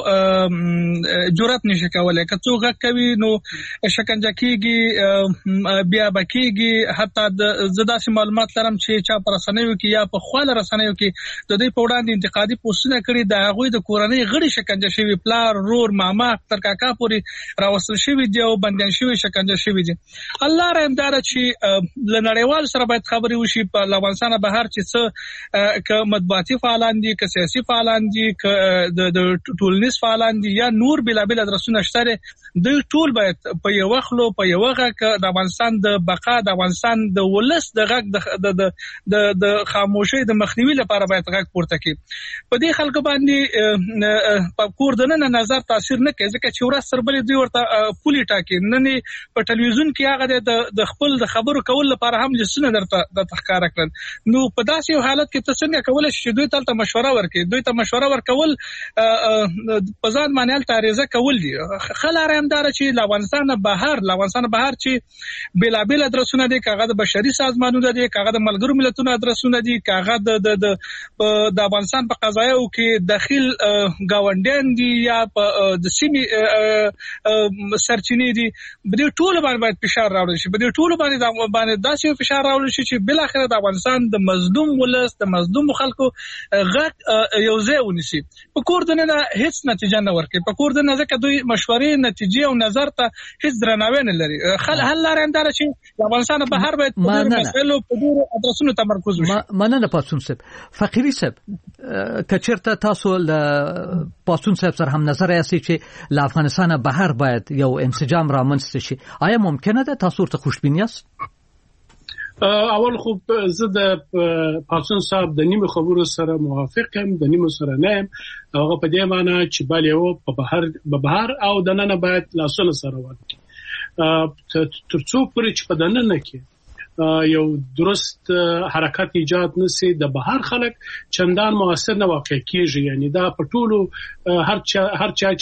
جرأت نشي کولای که څوک غږ کوي نو شکنجه کیږي بیا بکیږي حتی د زداسي معلومات لرم چې چا پر رسنیو کې یا په خپل رسنیو کې د دې په وړاندې انتقادي پوسټونه کړي د هغه د کورنۍ غړي شکنجه شوی پلار رور ماما تر کاکا پوري راوستل شوی دی او بندیان شوی شکنجه شوی دي حلاره امداده چې لنړیوال سره باید خبري وشي په افغانستان بهر چې څه ک مطبوعاتي فعالان دي ک سیاسي فعالان دي ک د ټولنیز فعالان دي یا نور بلا بلا درسونه شته د ټول باید په یو وخلو په یو وغه ک د افغانستان د بقا د افغانستان د ولس د غږ د د د خاموشي د مخنیوي لپاره باید غږ پورته کړي په دې خلکو باندې په کوردنه نظر تاثیر نه کوي ځکه چې ورځ سربلې دوی ورته پولي ټاکي نه په ټلویزیون کې هغه د خپل د خبرو کول لپاره هم لسونه درته د تخکار کړل نو په داسې یو حالت کې تاسو څنګه کولای شئ دوی ته مشوره ورکړي دوی ته مشوره ورکول په ځان باندې تعریضه کول دي خلاره همدار چې افغانستان بهر افغانستان بهر چې بلا بلا ادرسونه دي کاغه د بشري سازمانونو دي کاغه د ملګرو ملتونو ادرسونه دي کاغه د د د افغانستان په قضایو کې داخل گاونډیان دي یا په د سیمې سرچینې دي په دې ټول باندې فشار راوړل شي په دې ټول باندې باندې داسې فشار راوړل شي چې بل اخر د افغانستان د مظلوم ولس د مظلوم خلکو غږ یو ځای ونیسي په کوردنه نه هیڅ نتیجه نه ورکړي په کوردنه ځکه دوی مشورې نتیجې او نظر ته هیڅ درناوی نه لري خل حل لري اندار چې افغانستان بهر باید په دې مسایلو په دې ادرسونو تمرکز وشي مننه پاتون صاحب فقيري صاحب کچرته تاسو له پاتون صاحب سره هم نظر یاستئ چې له افغانستان بهر باید یو انسجام رامنځته شي آیا ممکنه ده تاسو ته خوشبینی است اول خو زه د پاتون صاحب د نیمه خبرو سره موافق یم د نیمه سره نه یم هغه په دې معنی چې بل یو په بهر په بهر او د نن باید لاسونه سره ورکړي ترڅو پرې چې په دننه کې یو درست حرکت ایجاد نشي د بهر خلک چندان موثر نه واقع کیږي یعنی دا په ټولو هر چا هر چا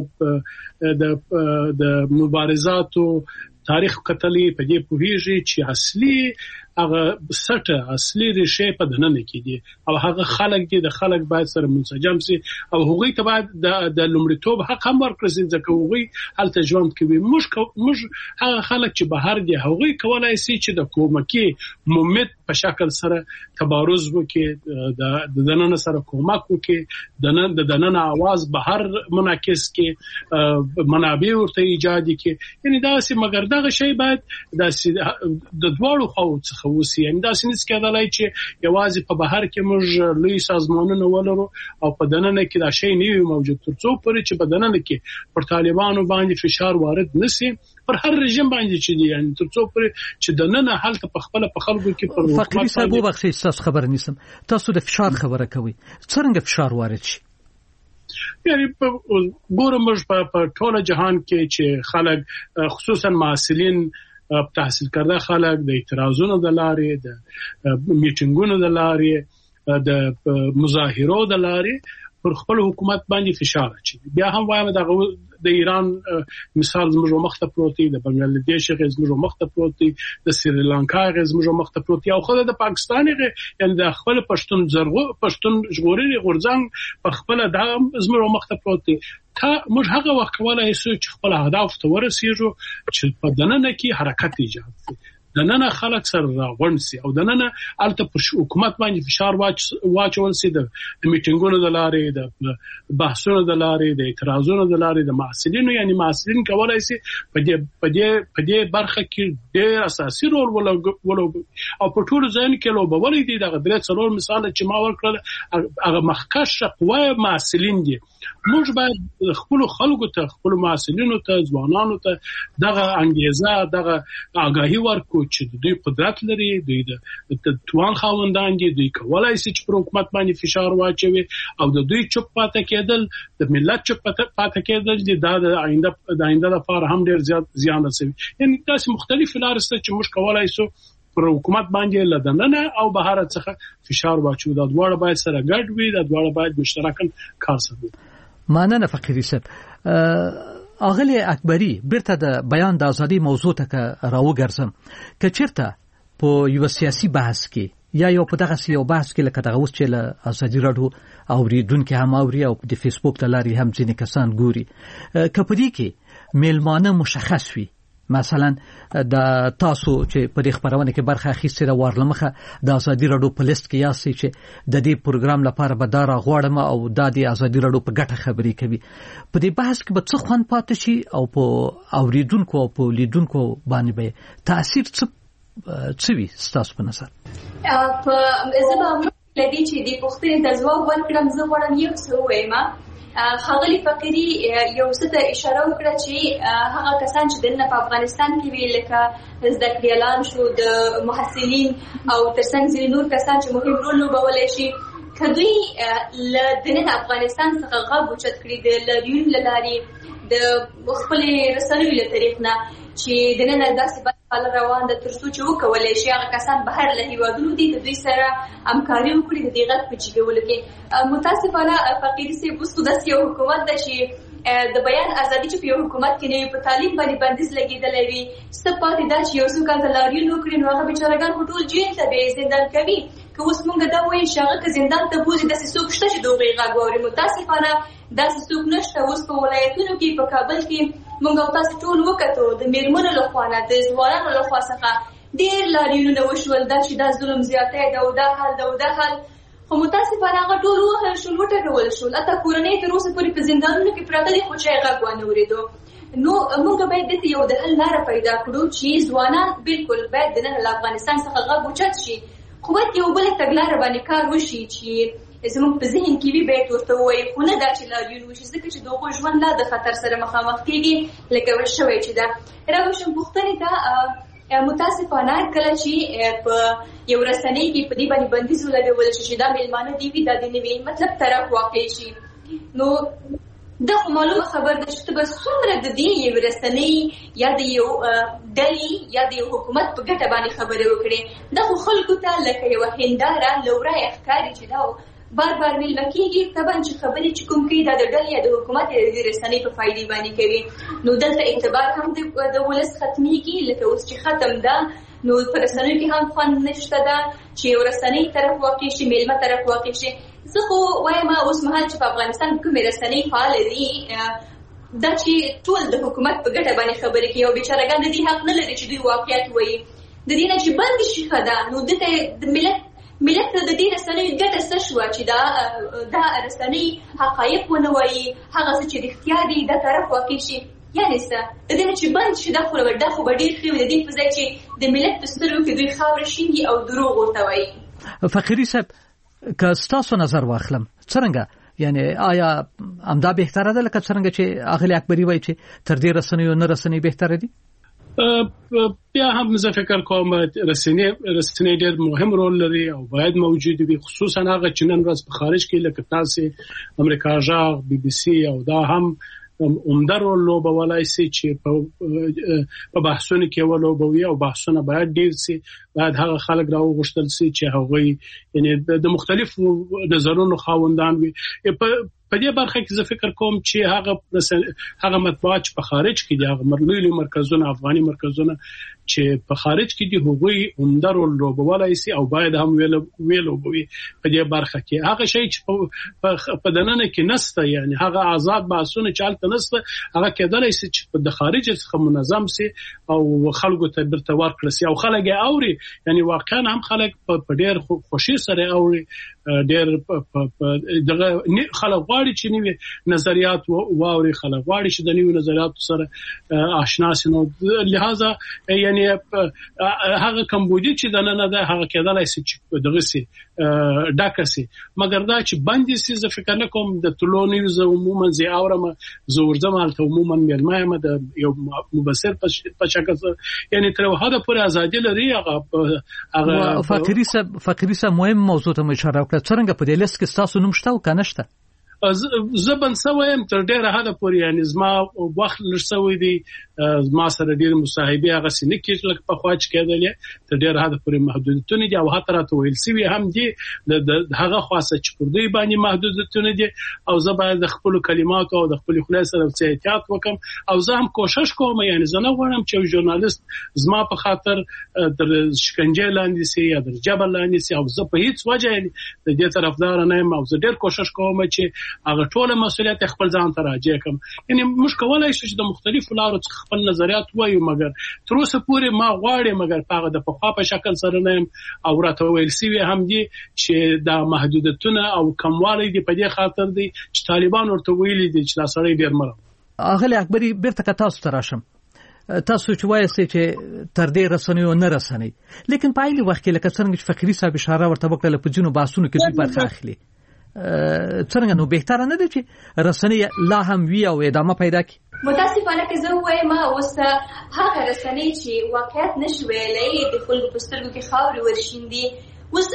چې د د د مبارزاتو تاریخ کتلې په دې پوهیږي چې اصلي هغه سټه اصلي ریشه په دننه کې دي او هغه خلک دي د خلک باید سره منسجم سي او هغوی ته باید د د لومړیتوب حق هم ورکړي ځکه هغوی هلته ژوند کوي موږ موږ هغه خلک چې بهر دي هغوی کولای شي چې د کومکي مومت په شکل سره تبارز وکړي د دننه سره کومک وکړي د د دننه आवाज بهر منعکس کړي منابع ورته ایجاد کړي یعنی دا سي مګر دغه شی باید د د دواړو خواو څخه وسی انده سنس کېدلای چې یوازې په بهر کې موږ لوی سازمانونه ولرو او په دننه کې دا شی نه موجود ترڅو پرې چې په دننه کې پر طالبانو باندې فشار وارد نشي پر هر رژیم باندې چې دی یعنی ترڅو پرې چې دننه حالت په خپل په خلکو کې پر حکومت فقري صاحب وبخښئ تاسو خبر نیسم تاسو د فشار خبره کوي څنګه فشار وارد شي یعنی ګورم موږ په ټول جهان کې چې خلک خصوصا معاصلین تحصیل کرده خلک د اعتراضونو د لارې د میټینګونو د لارې د مظاهرو د لارې پر خپل حکومت باندې فشار اچوي بیا هم وایم د د ایران مثال زموږ مخ ته پروت دی د بنگلاديش غږ زموږ مخ ته پروت دی د سریلانکا غږ زموږ مخ ته پروت دی او خو د پاکستان غږ یعنی د خپل پښتون زرغو پښتون ژغوري غورځنګ په خپل د زموږ مخ ته پروت دی تا موږ هغه وخت کولای شو چې خپل اهداف ته ورسیږو چې په دننه کې حرکت ایجاد شي د نن خلک سره راغونډ سي او د نن الته پر حکومت باندې فشار واچ واچول سي د میټینګونو د لارې د بحثونو د لارې د اعتراضونو د لارې د محصلینو یعنی محصلین کولای سي په دې په دې په دې برخه کې ډېر اساسي رول ولوبوي او په ټولو ځایونو کې لوبولای دي د درې څلور مثال چې ما ورکړل هغه مخکښ قوای محصلین دي. موږ باید خپل خلکو ته خپل محصلینو ته ځوانانو ته دغه انګیزه دغه آگاهی ورکو چې دوی قدرت لري دوی د توان خاوندان دي دوی کولای شي چې پر حکومت باندې فشار واچوي او د دوی چوپ پاتې کېدل د ملت چوپ پاتې کېدل دي دا د آینده د آینده لپاره هم ډېر زیات زیان رسوي. یعنی تاسو مختلف لارې شته چې موږ کولای شو پر حکومت باندې لدننه او بهر څخه فشار واچو. دا دواړه باید سره ګډ وي دا دواړه باید مشترکاً کار وکړي. مننه فقیری صاحب. اغلی اکبری بیرته د بیان د ازادي موضوع ته راوګرځم که چیرته په یو سیاسي بحث کې یا یو په دغه یو بحث کې لکه دغه اوس چې له ازادي راډیو اوریدونکو هم اوري او د فیسبوک د لارې هم ځینې کسان ګوري که په دې کې میلمانه مشخص وي مثلا د تاسو چې په دې خبرونه کې برخه اخیستې را ورلمخه د ازادي راډیو په لیست کې یاسي چې د دې پروګرام لپاره به دا راغواړم او د دې ازادي راډیو په ګټه خبرې کوي په دې بحث کې به څه خوند پاتې شي او په اوریدونکو او په لیدونکو باندې به تاثیر څه څه وي ستاسو په نظر؟ په زبا لدی چې د پښتنې د ځواب ورکړم زه غواړم یو څه ووایم. خاغلی فقیری یو څه ته اشاره وکړه چې هغه کسان چې دلته په افغانستان کې وی لکه زده کړیالان شو د محصلین او ترڅنګ ځینې نور کسان چې مهم رول لوبولی شي کدوی له دننه افغانستان څخه غږ اوچت کړي د لاریون له لارې د خپلې رسنیو له طریق نه چې دننه داسې بد حال روان ده تر څو چې وکولی شي هغه کسان بهر له هیوادونو دي د دوی سره همکاري وکړي د دې غږ په جګولو کې. متاسفانه فقیري صاحب اوس خو داسې یو حکومت ده چې د بیان ازادي چې په یو حکومت کې نه وي په تعلیم باندې بندیز لګېدلی وي څه پاتې ده چې یو څوک هلته لاریون وکړي نو هغه بېچارهګان خو ټول جیل ته به یې زندان کوي. که اوس موږ دا وایو چې هغه که زندان ته بوځي داسې څوک شته چې د هغوی غږ واوري. متاسفانه داسې څوک نشته. اوس په ولایتونو کې په کابل کې موږ او تاسو ټول وکتو د میرمنو لخوا نه د ځوانانو لخوا څخه ډېر لاریونونه وشول دا چې دا ظلم زیاتی ده او دا حال ده او دا حال خو متاسفانه هغه ټول ووهل شول وټکول شول حتی کورنۍ تر اوسه پورې په زندانونو کې پراته دي خو چا یې غږ وانه اورېدو. نو موږ باید دلته یو د حل لاره پیدا کړو چې ځوانان بالکل باید دننه له افغانستان څخه غږ اوچت شي خو باید یو بله تګلاره باندې کار وشي چې زموږ په ذهن کې وي باید ورته ووایي خو نه دا چې لاریون وشي ځکه چې د هغوی ژوند لا د خطر سره مخامخ کېږي لکه شوی چې ده. راوشم پوښتنې ته متاسفانه کله چې په یو رسنۍ کې په دې باندې بندیز ولګول شي چې دا میلمانه دي وي دا دې نه وي مطلب طرف واقع شي نو دا خو معلومه خبر ده چې ته به څومره د دې یو رسنۍ یا د یو ډلې یا د یو حکومت په ګټه باندې خبرې وکړې دا خو خلکو ته لکه یوه هنداره له ورایه ښکاري چې دا بار بار میلمه کېږي طبعا چې خبرې چې کوم کوي دا د ډلې یا د حکومت یا د رسنۍ په فایدې باندې کوي نو دلته اعتبار هم د ولس ختمیږي لکه اوس چې ختم ده نو په رسنیو کې هم خوند نشته ده چې یو رسنۍ طرف واقع شي میلمه طرف واقع شي. زه خو وایم اوس مهال چې په افغانستان کومې رسنۍ فعاله دي دا چې ټول د حکومت په ګټه باندې خبرې کوي او بیچارهګان د دې حق نه لري چې دوی واقعیت وایي د دې نه چې بند شي ښه ده نو دلته د ملت ملت ته د دې رسنیو ګټه څه شوه چې دا دا رسنۍ حقایق ونه وایي هغه څه چې رښتیا دي دا طرف واقع شي یعنې څه د دې نه چې بند شي دا خو دا خو به ډېر ښه وي د دې په ځای چې د ملت په سترګو کې دوی خاوره شیندي او دروغ ورته وایي. فقیري صاحب که ستاسو نظر واخلم څرنګه یعنی آیا همدا بهتره ده لکه څرنګه چې اغلی اکبري وایي چې تر دې رسنیو نه رسنۍ بهتره دي؟ بیا هم زه فکر کوم رسنۍ رسنۍ ډېر مهم رول لري او باید موجود وي خصوصا هغه چې نن ورځ په خارج کې لکه تاسو امریکا ژغ بي بي سي او دا هم عمده رول لوبولای شي چې په بحثونو کې ولوبوي او بحثونه باید ډېر شي باید هغه خلک راوغوښتل شي چې هغوی یعنی د مختلفو نظرونو خاوندان وي. په دې برخه کې زه فکر کوم چې هغه هغه مطبوعات په خارج کې دي هغه مرلوی مرکزونه افغاني مرکزونه چې په خارج کې د هغوی عمده رول لوبولای شي او باید هم ویل ویلو بوي په دې برخه کې هغه شی چې په دننه کې نسته یعنی هغه آزاد بحثونه چالت نسته هغه کېدلای شي چې د خارج څخه منظم سي او خلکو ته برته ورکړي سي او خلک اوري یعنی واقعا هم خلک په ډېر خوشي سره اوري ډېر دغه خلک غواړي چې نوې نظریات واوري خلک غواړي چې د نوې نظریاتو سره آشنا شي نو لہذا یعنی هغه کمبودي چې د نن نه هغه کېدلای شي چې دغه سي ډاکسي مګر دا چې باندې سي زه فکر نه کوم د ټولو نیوز عموما زی اورم زورځم حالت عموما مېرمه د یو مبصر په شکل یعنی تر هغه پر ازادي لري هغه هغه فقيري سب فقيري سب مهم موضوع ته اشاره وکړه څنګه په دې لیست کې تاسو نوم شته او کنه شته زبن سویم تر ډیره حد پورې یعنی زما وخت لرسوي دي ما سره ډیر مصاحبه هغه سینه کې لکه په خواج کېدلې تر ډیره حد پورې محدودیتونه دي او حتی راته ویل سوي هم دي د هغه خاصه چې پر دوی باندې محدودیتونه دي او زه باید د خپل کلمات او د خپل خلاص سره احتیاط وکم او زه هم کوشش کوم یعنی زه نه غواړم چې ژورنالیست زما په خاطر در شکنجه لاندې سي یا در جبر لاندې سي او زه په هیڅ وجه یعنی د دې طرفدار نه یم او زه ډیر کوشش کوم چې هغه ټول مسؤلیت خپل ځان ته راځي کوم یعنی موږ کولای شو چې د مختلفو لارو څخه خپل نظریات وایو مګر تر اوسه پورې ما غواړم مګر هغه د پخوا په شکل سره نه او راته ویل سوي هم دي چې دا محدودیتونه او کموالی دي په دې خاطر دي چې طالبان ورته ویلي دي چې لا سړی ډیر مړ اغلی اکبري بیرته تاسو ته راشم تاسو چې وایي چې تر دې رسنیو نه رسنی لیکن په ایله وخت کې لکه څنګه چې فقيري صاحب اشاره ورته وکړه په جنو باسونو کې دوی برخه اخلي څنګه نو بهتره نه دي چې رسنۍ لا هم وی او ادامه پیدا کړي متاسفانه که زه وایم اوس هغه رسنۍ چې واقعیت نشویلې د خلکو په سترګو کې خاورې ورشیندي اوس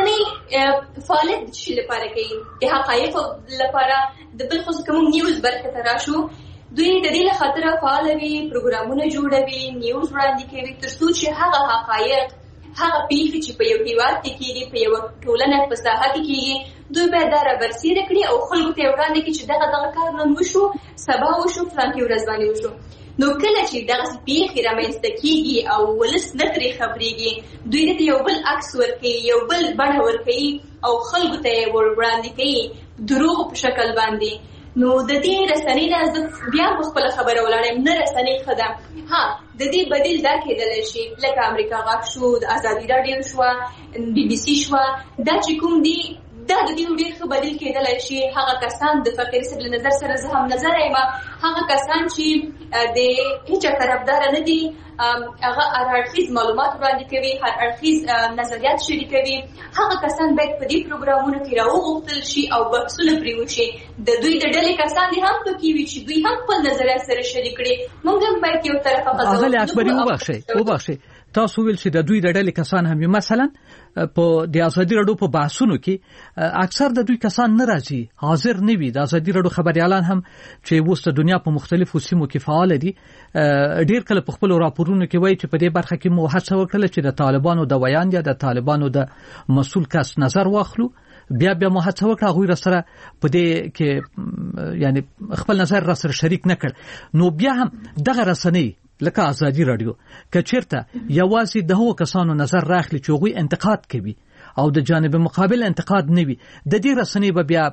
رسنۍ فعالیت چې لپاره کوي د حقایقو لپاره د بل خصوص کوم نیوز برخه ته راشو دوی د دې لپاره فعال وي پروګرامونه جوړوي نیوز وړاندې کوي ترڅو چې هغه حقایق هغه پیښې چې په یو هیواد کې کېږي په یو ټولنه په ساحه کې کېږي دوی به دا برسېره کړي او خلکو ته وړاندې کړي چې دغه دغه کار نن وشو سبا وشو فلان کې ورځ باندې وشو نو کله چې دغه پیښې رامنځته کېږي او ولس نه ترې خبرېږي دوی ته یو بل عکس ورکوي یو بل بڼه ورکوي او خلکو ته یې وړاندې کوي دروغ په شکل باندې نو د دې رسنۍ نه زه بیا خپل خبره ولاړم نه رسنۍ خدام ها د دې بدیل دا کېدلی شي لکه امریکا غږ شو د ازادي راډیو شو بي بي سي شو دا چې کوم دي دا د دې ډېر ښه بدیل کېدلی شي هغه کسان د فقیر صاحب له نظر سره زه هم نظر یم هغه کسان چې د هیچا طرفدار نه دي هغه هر اړخیز معلومات وړاندې کوي هر اړخیز نظریات شریکوي هغه کسان باید په دې پروګرامونو کې راوغوښتل شي او بحثونه پرې وشي د دوی د ډلې کسان دي هم پکې وي چې دوی هم خپل نظریات سره شریک کړي موږ هم باید یو طرفه قضاوت اغلی اکبري وبخښئ وبخښئ تاسو ویل چې د دوی د ډلې کسان هم مثلا په د ازادي راډیو په بحثونو کې اکثر د دوی کسان نه راځي حاضر نه وي د ازادي راډیو خبريالان هم چې وسته دنیا په مختلفو سیمو کې فعال دي ډیر کله په خپل راپورونو کې وایي چې په دې برخه کې مو هڅه وکړه چې د طالبانو د ویان یا د طالبانو د مسول کس نظر واخلو بیا بیا مو هڅه وکړه غوړي سره په دې کې یعنی خپل نظر را سره شریک نکړ نو بیا هم دغه رسنۍ لکه ازادي راډیو کچیرته یوازې دغه کسانو نظر راخلي چې غوي انتقاد کوي او د جانب مقابل انتقاد نه وي د دې رسنۍ به بیا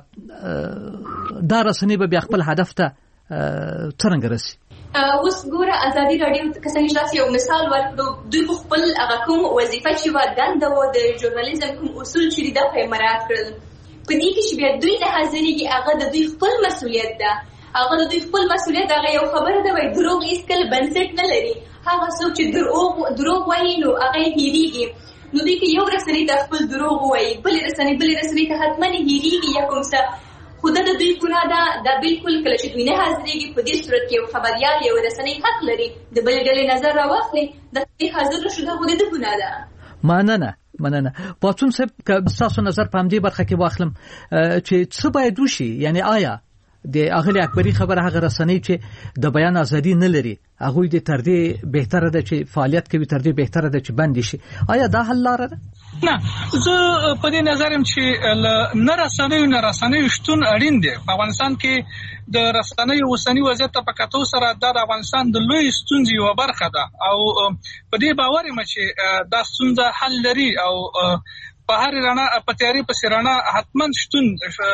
دا رسنۍ به بیا خپل هدف ته څنګه رسي اوس ګوره ازادي راډیو کسان چې یو مثال ورکړو دوی خپل هغه کوم وظیفه چې و دنده و د ژورنالیزم کوم اصول چې د په مراعات کړل په دې کې چې بیا دوی نه حاضرېږي هغه د دوی خپل مسؤلیت ده هغه د دوی خپل مسؤلیت هغه یو خبره ده وای دروغ هیڅ کله بنسټ نه لري هغه څوک چې دروغ دروغ وایي نو هغه هېریږي نو دوی کې یو رسنۍ ته خپل دروغ وایي بل رسنۍ بل رسنۍ ته حتما هېریږي یا کوم څه خو د دوی ګناه ده دا بالکل کله چې دوی نه حاضرېږي په دې صورت کې یو خبریال یو رسنۍ حق لري د بل ډلې نظر راواخلي د دې حاضر نشو دا خو د ګناه ده مننه مننه پاتون صاحب که تاسو نظر په همدې برخه کې واخلم چې څه باید وشي یعنی آیا د اغلی اکبري خبره هغه رسنۍ چې د بیان ازادي نه لري هغه د تر دې بهتره ده چې فعالیت کوي، تر دې بهتره ده چې بند شي. آیا دا حل لاره ده؟ نه، زه په دې نظرم چې نه رسنۍ نه رسنۍ شتون اړین دی. په افغانستان کې د رسنۍ اوسنی وضعیت په کتو سره د افغانستان د لوی ستونزې یو برخه ده او په دې باور یم چې دا ستونزه حل لري او په هر رڼا په تیاری په سرانه حتمان شتون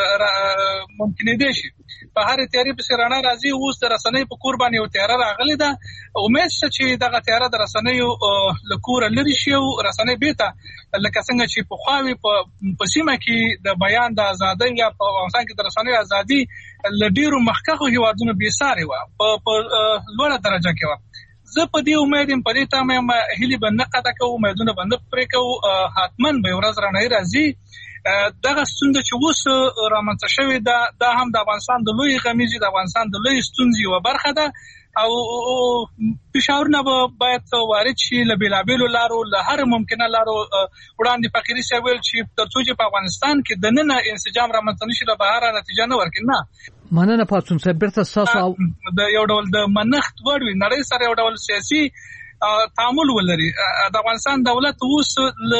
ممکن دی شي. په هر تیاری په سرانه راځي. اوس د رسنۍ په قرباني او تیار راغلي ده. امید شته چې دغه تیار د رسنۍ لکور لري شي او رسنۍ بیت لکه څنګه چې په خواوي په سیمه کې د بیان د ازادۍ یا په افغانستان کې د رسنۍ ازادي لډیرو مخکخو هیوادونو به ساري و په لوړه درجه کې و. زه په دې امیدم په دې تمام هلي بنه قطع کوم امیدونه بنه پرې کوم حتمان به ورځ رانه راځي. دغه ستونزه چې اوس رامنځته شوې ده دا هم د افغانستان د لوی غمیزي د افغانستان د لوی ستونزې یو برخه ده او پېښورونه به باید وارد شي له بېلابېلو لارو له هر ممکنه لارو وړاندې. فقیري صاحب ویل چې تر څو چې په افغانستان کې د ننه انسجام رامنځته نشي له بهره نتیجه نه ورکړي. نه مننه پاتون صاحب بیرته تاسو د یو ډول د منښت وړ وي نړۍ سره یو ډول سیاسي تعامل ولري. د افغانستان دولت اوس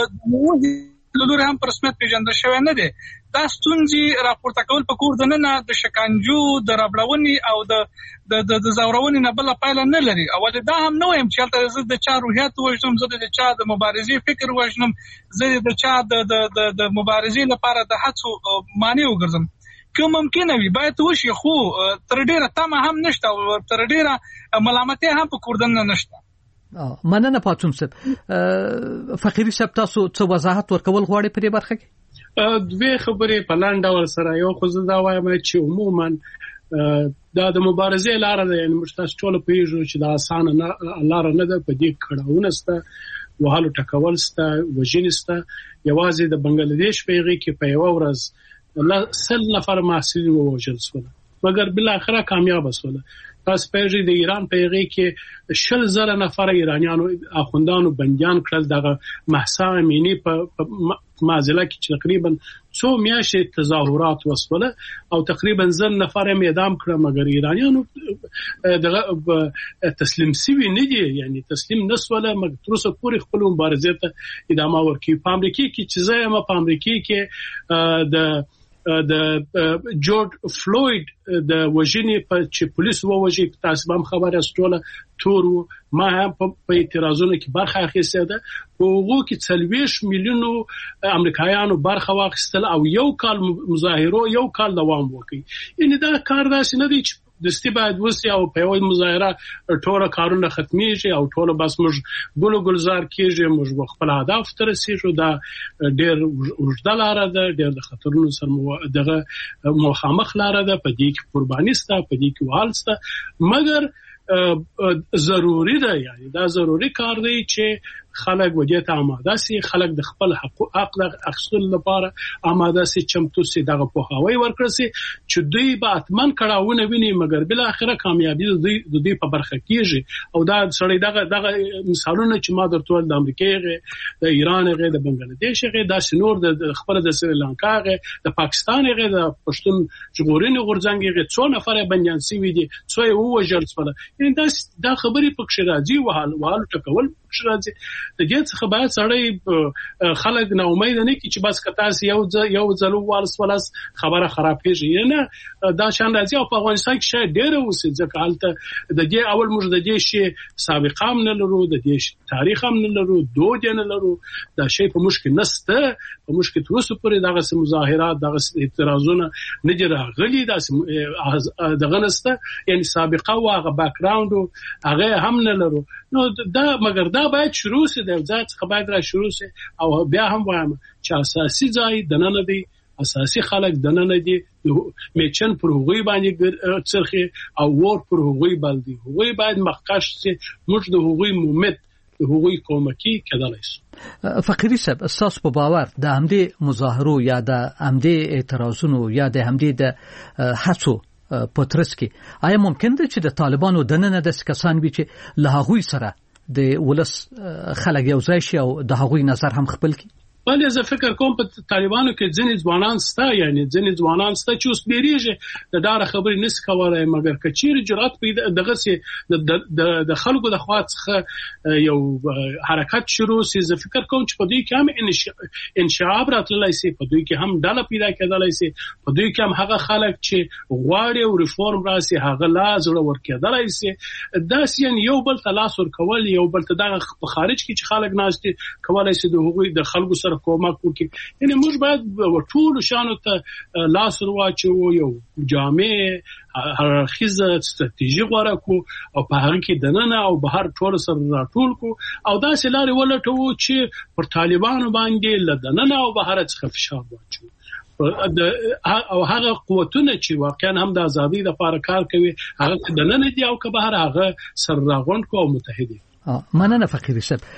له لوري هم په رسمیت پیژندل شوی نه دی. دا ستونزې راپورته کول په کور د ننه د شکنجو د ربړونې او د د د زورونې نه بل پایله نه لري. او دا هم نه وایم چې هلته زه د چا روحیات وژنم، زه د چا د مبارزې فکر وژنم، زه د چا د د د مبارزې لپاره د هڅو معنی وګرځم. که ممکنه وي باید وشي، خو تر ډیره تمه هم نشته او تر ډیره ملامتي هم په کور د ننه نشته. مننه پاتون صاحب. فقیري صاحب تاسو څه وضاحت ورکول غواړئ په دې برخه کې؟ دوی خبرې په لاندې ډول سره یو خو زه دا وایم چې عموما دا د مبارزې لار ده. یعنی موږ تاسو ټول پیژنو چې دا اسانه نه لار نه ده. په دې کړهونه سته، وهلو ټکول سته، وژنې سته. یوازې د بنگلاديش په هغه کې په یو ورځ سل نفر محصلین ووژل شول مګر بل اخره کامیاب شول. تاسو پیژنئ د ایران په هغه کې شل زره نفر ایرانیانو اخوندانو بنديان کړل. دغه محسا امینی په معزله کې تقریبا څو میاشتې تظاهرات وسوله او تقریبا زر نفر یې اعدام کړل مګر ایرانیانو دغه تسلیم سوي نه دي. یعنی تسلیم نسوله مګر تر اوسه پورې خپل مبارزې ته ادامه ورکوي. په امریکا کې چې زه یم په امریکا کې د د جورج فلوید د وژنې په چې پولیس ووژي تاسو هم خبره استوله تور ما هم په اعتراضونو کې برخه اخیسته ده. په هغه کې څلوېښت میلیونو امریکایانو برخه واخیستل او یو کال مظاهره یو کال دوام وکړي. یعنی دا کار داسې نه دی چې دستی باید وسی او په یوه مظاهره ټول کارونه ختميږي او ټول بس موږ ګل ګلزار کیږي، موږ خپل هدف ته رسیږو. دا ډېر وجدان لاره ده، ډېر د خطرونو سره دغه مخامخ لاره ده. په دې کې قرباني سته، په دې کې والسته، مګر ضروری ده. یعنی دا ضروری کار دی چې خلک وجه ته آماده سي، خلک د خپل حقوق د اخیستلو لپاره آماده سي، چمتو سي، دغه پوهاوی ورکړي سي چې دوی به اتمن کړهونه ویني مګر بل اخره کامیابی دوی د دوی په برخه کیږي. او دا سړی دغه دغه مثالونه چې ما درته د امریکا، د ایران، د بنگلاديش، د سنور، د خپل د سریلانکا، د پاکستان، د پښتون ژغورنې غورځنګ څو نفر بنديان سوي دي، څو یې ووژل شول. یعنی دا دا خبرې پکې راځي وهال وهال ټکول پکې راځي. د دې څخه باید سړی خلک نه امید نه کی چې بس کتاس یو یو ځلو وارس ولس خبره خرابېږي. نه دا شان راځي او په افغانستان کې شاید ډېر اوسې ځکه حالت د دې اول موږ د دې شی سابقه هم نه لرو، د دې تاریخ هم نه لرو، دود نه لرو. دا شی په مشکل نسته. په مشکل تر اوسه پورې دغه سم مظاهرات، دغه اعتراضونه نه دي راغلي. دا دغه نسته. یعنی سابقه او هغه بیک ګراوند هغه هم نه لرو. نو دا مګر دا باید شروع سي، د ځای څخه باید را شروع سي. او بیا هم وایم چې اساسي ځای د نن دی، اساسي خلک د نن دی، میچن پر هغوی باندې څرخي او ور پر هغوی باندې هغوی باید مخکش سي. موږ د هغوی مومت د هغوی کومکی کېدلای شي. فقیري صاحب اساس په باور د همدې مظاهرو یا د همدې اعتراضونو یا د همدې د هڅو پترس کې آیا ممکن ده چې د طالبانو د نن د کسان وي چې له هغوی سره د ولس خلک یو ځای شي او د هغوی نظر هم خپل کړي؟ بل زه فکر کوم په طالبانو کې ځینې ځوانان ستا یعنی ځینې ځوانان ستا چې اوس بیریږي د دار خبرې نس کولای مګر کچیر جرأت پیدا دغه سي د د خلکو د خوا څخه یو حرکت شروع سي زه فکر کوم چې په دوی کې هم انشعاب راتللی سي په دوی کې هم ډله پیدا کېدلی سي په دوی کې هم هغه خلک چې غواړي او ریفورم راسي هغه لا زړه ورکېدلی سي داسې یعنی یو بل ته لاس ورکول یو بل ته دغه په خارج کې چې خلک ناشتي کولای سي د هغوی د خلکو سره کومک وکړي یعنی موږ باید ټول شانو ته لاس ورواچو یو جامع هرخیزه ستراتیژي غوړه کو او په هغه کې دننه او بهر ټول سره راټول کو او دا سلاري ولټو چې پر طالبانو باندې لدننه او بهر څخه فشار واچو او هغه قوتونه چې واقعا هم د ازادي لپاره کار کوي هغه دننه دي او که بهر هغه سره راغونډ کو او متحد دي. مننه فقیری صاحب.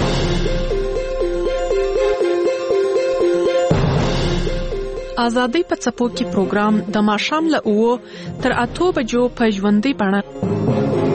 آزادۍ په څپو کې پروګرام د ماښام له اوو تر اتو بجو په ژوندۍ بڼه.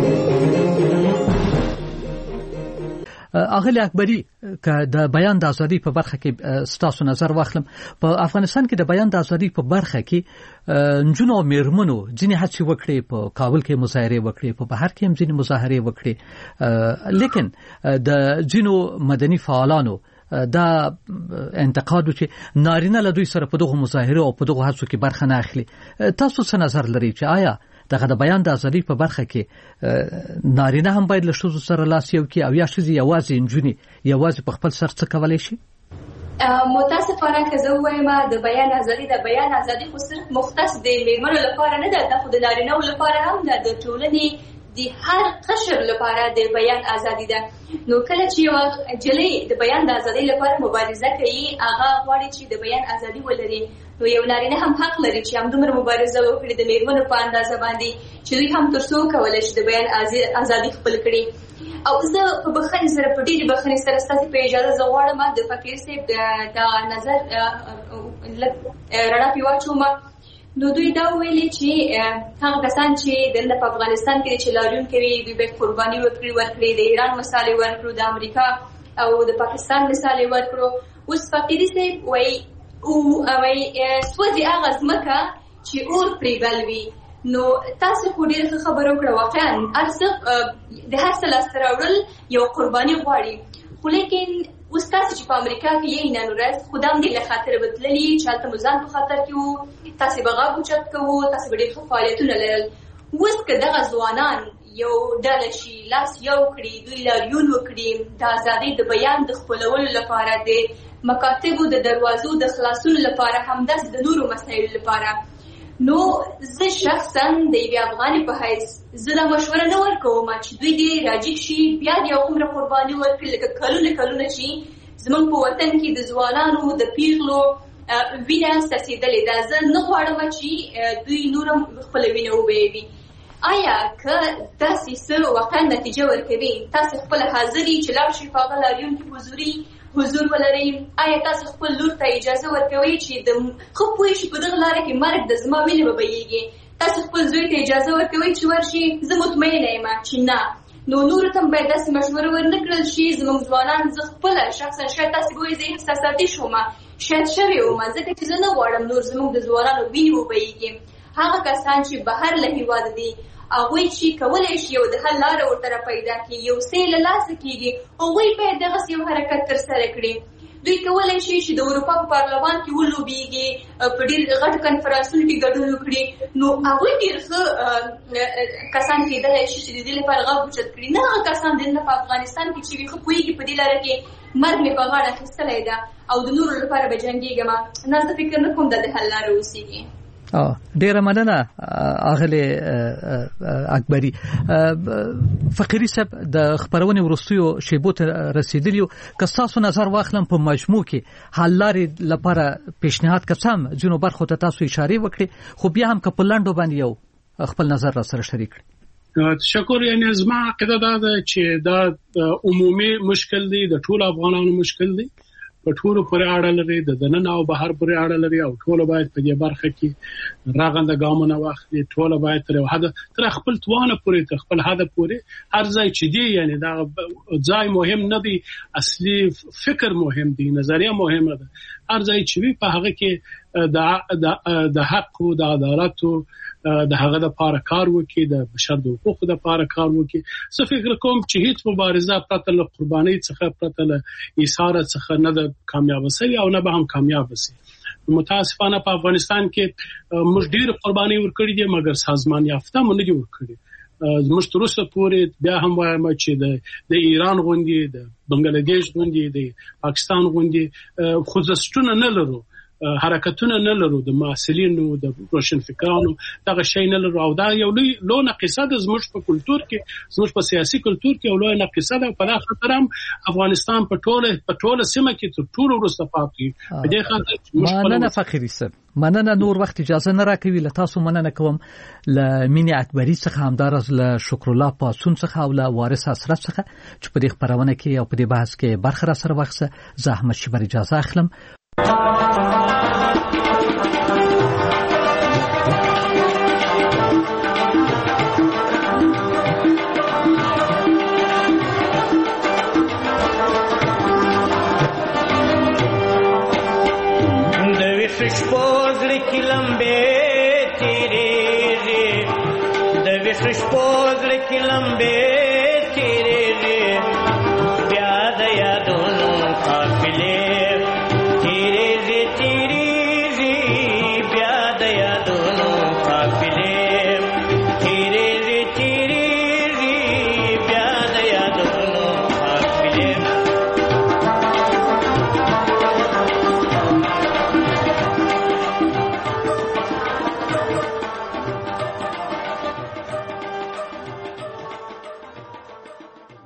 اغلی اکبری که د بیان د ازادي په برخه کې ستاسو نظر واخلم په افغانستان کې د بیان د ازادي په برخه کې نجونو او میرمنو ځینې هڅې وکړي په کابل کې مظاهره وکړي په بهر کې هم ځینې مظاهره وکړي لیکن د ځینو مدني فعالانو دا انتقاد چې نارینه له دوی سره په دغه مظاهره او په دغه هڅو کې برخه نه اخلي تاسو څه نظر لرئ چې آیا دغه د بیان د ازادي په برخه کې نارینه هم باید له ښځو سره لاس یو کړي او یا ښځې یوازې نجونې یوازې په خپل سر څه کولی شي؟ متاسفانه که زه ووایم د بیان ازادي د بیان ازادي خو صرف مختص د میرمنو لپاره نه ده دا خو د نارینه‌و لپاره هم ده د ټولنې د هر قشر لپاره د بیان ازادي ده نو کله چې یو جلۍ د بیان د ازادي لپاره مبارزه کوي هغه غواړي چې د بیان ازادي ولري نو یو نارینه هم حق لري چې همدومره مبارزه وکړي د میرمنو په اندازه باندې چې دوی هم تر څو کولی شي د بیان ازادي خپل کړي او زه په بخښنې سره په ډېرې بخښنې سره ستاسې په اجازه زه غواړم د فقیر صاحب د نظر رڼا پرې واچوم نو دوی دا ویلي چې هغه کسان چې دلته په افغانستان کې چې لاریون کوي دوی باید قرباني وکړي ورکړي د ایران مثال ورکړو د امریکا او د پاکستان مثال ورکړو اوس فقیري صاحب وایي او وایي سوځي هغه ځمکه چې اور پرې بل وي نو تاسو خو ډېره ښه خبره وکړه واقعا هر څه د هر څه لاسته راوړل یو قرباني غواړي خو لیکن اوس تاسو چې په امریکا کې یې نن ورځ خو دا هم ډېر له خاطره بدللي چې هلته مو ځان په خطر کې وو تاسې به غږ اوچت کوو تاسې به ډېر ښه فعالیتونه لرل اوس که دغه ځوانان یو ډله شي لاس یو کړي دوی لاریون وکړي د ازادۍ د بیان د خپلولو لپاره د مکاتبو د دروازو د خلاصولو لپاره همداسې د نورو مسایلو لپاره نو زه شخصا د یوې افغانې په حیث زه دا مشوره نه ورکوم چې دوی دې راجګ شي بیا دې هغومره قرباني ورکړي لکه کلونه کلونه چې زموږ په وطن کې د ځوانانو د پیغلو وینه څڅېدلې ده زه نه غواړم چې دوی نور هم خپله وینه وبهوي آیا که داسې څه واقعا نتیجه ورکوي تاسې خپله حاضر یې چې لاړ شئ په هغه لاریون کې حضوري حضور ولرئ آیا تاسو خپل لور ته اجازه ورکوئ چې د ښه پوه شي په دغه لاره کې مرګ د زما وینې به بهیږي تاسو خپل زوی ته اجازه ورکوئ چې ورشي زه مطمئنه یم چې نه نو نورو ته باید داسې مشوره ورنه کړل شي زموږ ځوانان زه خپله شخصا شاید تاسې به وایئ زه احساساتي شوم شاید شوې وم ځکه چې زه نه غواړم نور زموږ د ځوانانو وینې وبهیږي هغه کسان چې بهر له هېواده دي هغوی چې کولی شي یو د حل لاره ورته پیدا کړي یو څه له لاسه کېږي هغوی باید دغسې یو حرکت ترسره کړي دوی کولی شي چې د اروپا په پارلمان کې ولوبېږي په ډېر غټو کنفرانسونو کې ګډون وکړي نو هغوی ډېر ښه کسان کېدلی شي چې د دې لپاره غږ اوچت کړي نه هغه کسان دلته په افغانستان کې چې وي ښه پوهېږي په دې لاره کې مرګ مې په غاړه اخیستلی ده او د نورو لپاره به جنګېږم نه زه فکر نه کوم دا د حل لاره اوسېږي ډیره مننه اغلی اکبری فقیری صاحب د خبرونې وروستیو شیبو ته رسیدلیو که تاسو نظر واخلم په مجموع کې حل لارې لپاره پیشنهاد کسم ځینو برخو ته تاسو اشاره وکړي خو بیا هم که په لنډو باندې یو خپل نظر را سره شریک کړئ تشکر یعنی زما عقیده دا ده چې دا عمومي مشکل دی د ټول افغانانو مشکل دی په ټولو پورې اړه لري، د دننه او بهر پورې اړه لري او ټول باید په دې برخه کې راغنده ګامونه واخلي. ټول باید تر هدا تر خپل توانه پورې تر خپل هدا پورې هر ځای چې دی، یعنی دا ځای مهم نه دی، اصلي فکر مهم دی، نظریه مهمه ده. هر ځای چې وي په هغه کې د د حق او د عدالت او د هغه د پاره کار وکړي، د بشر د حقوقو د پاره کار وکړي. زه فکر کوم چې هیڅ مبارزه پرته له قربانۍ څخه، پرته له ایثار څخه نه د کامیاب شي او نه به هم کامیاب شي. متاسفانه په افغانستان کې موږ ډېر قربانۍ ورکړې دي، مګر سازمان یافته مونږ نه دي ورکړي. زموږ تر اوسه پورې بیا هم وایم چې د د ایران غوندي، د بنگلاديش غوندي، د پاکستان غوندي خوځښتونه نه لرو، حرکتونه نه لرو، د معاصرینو د روشنفکرانو دغه شی نه لرو. او دا یو لوی نقصه ده زموږ په کلچر کې، زموږ په سیاسي کلچر کې یو لوی نقصه ده. په دغه خاطر هم افغانستان په ټوله په ټوله سیمه کې تر ټولو وروسته پاتې. په دې خاطر مننه فخري صاحب، مننه. نور وخت اجازه نه راکوي، له تاسو مننه کوم، له مینې اکبري څخه، همدارس له شکر الله پاسون څخه او له وارث اسرف څخه چې په دې خبرونه کې او په دې بحث کې برخه را سره واخیسته. زه احمد شیبر اجازه اخلم. خشپوزل کی لمبے تیری د وخشپوزل کی لمبے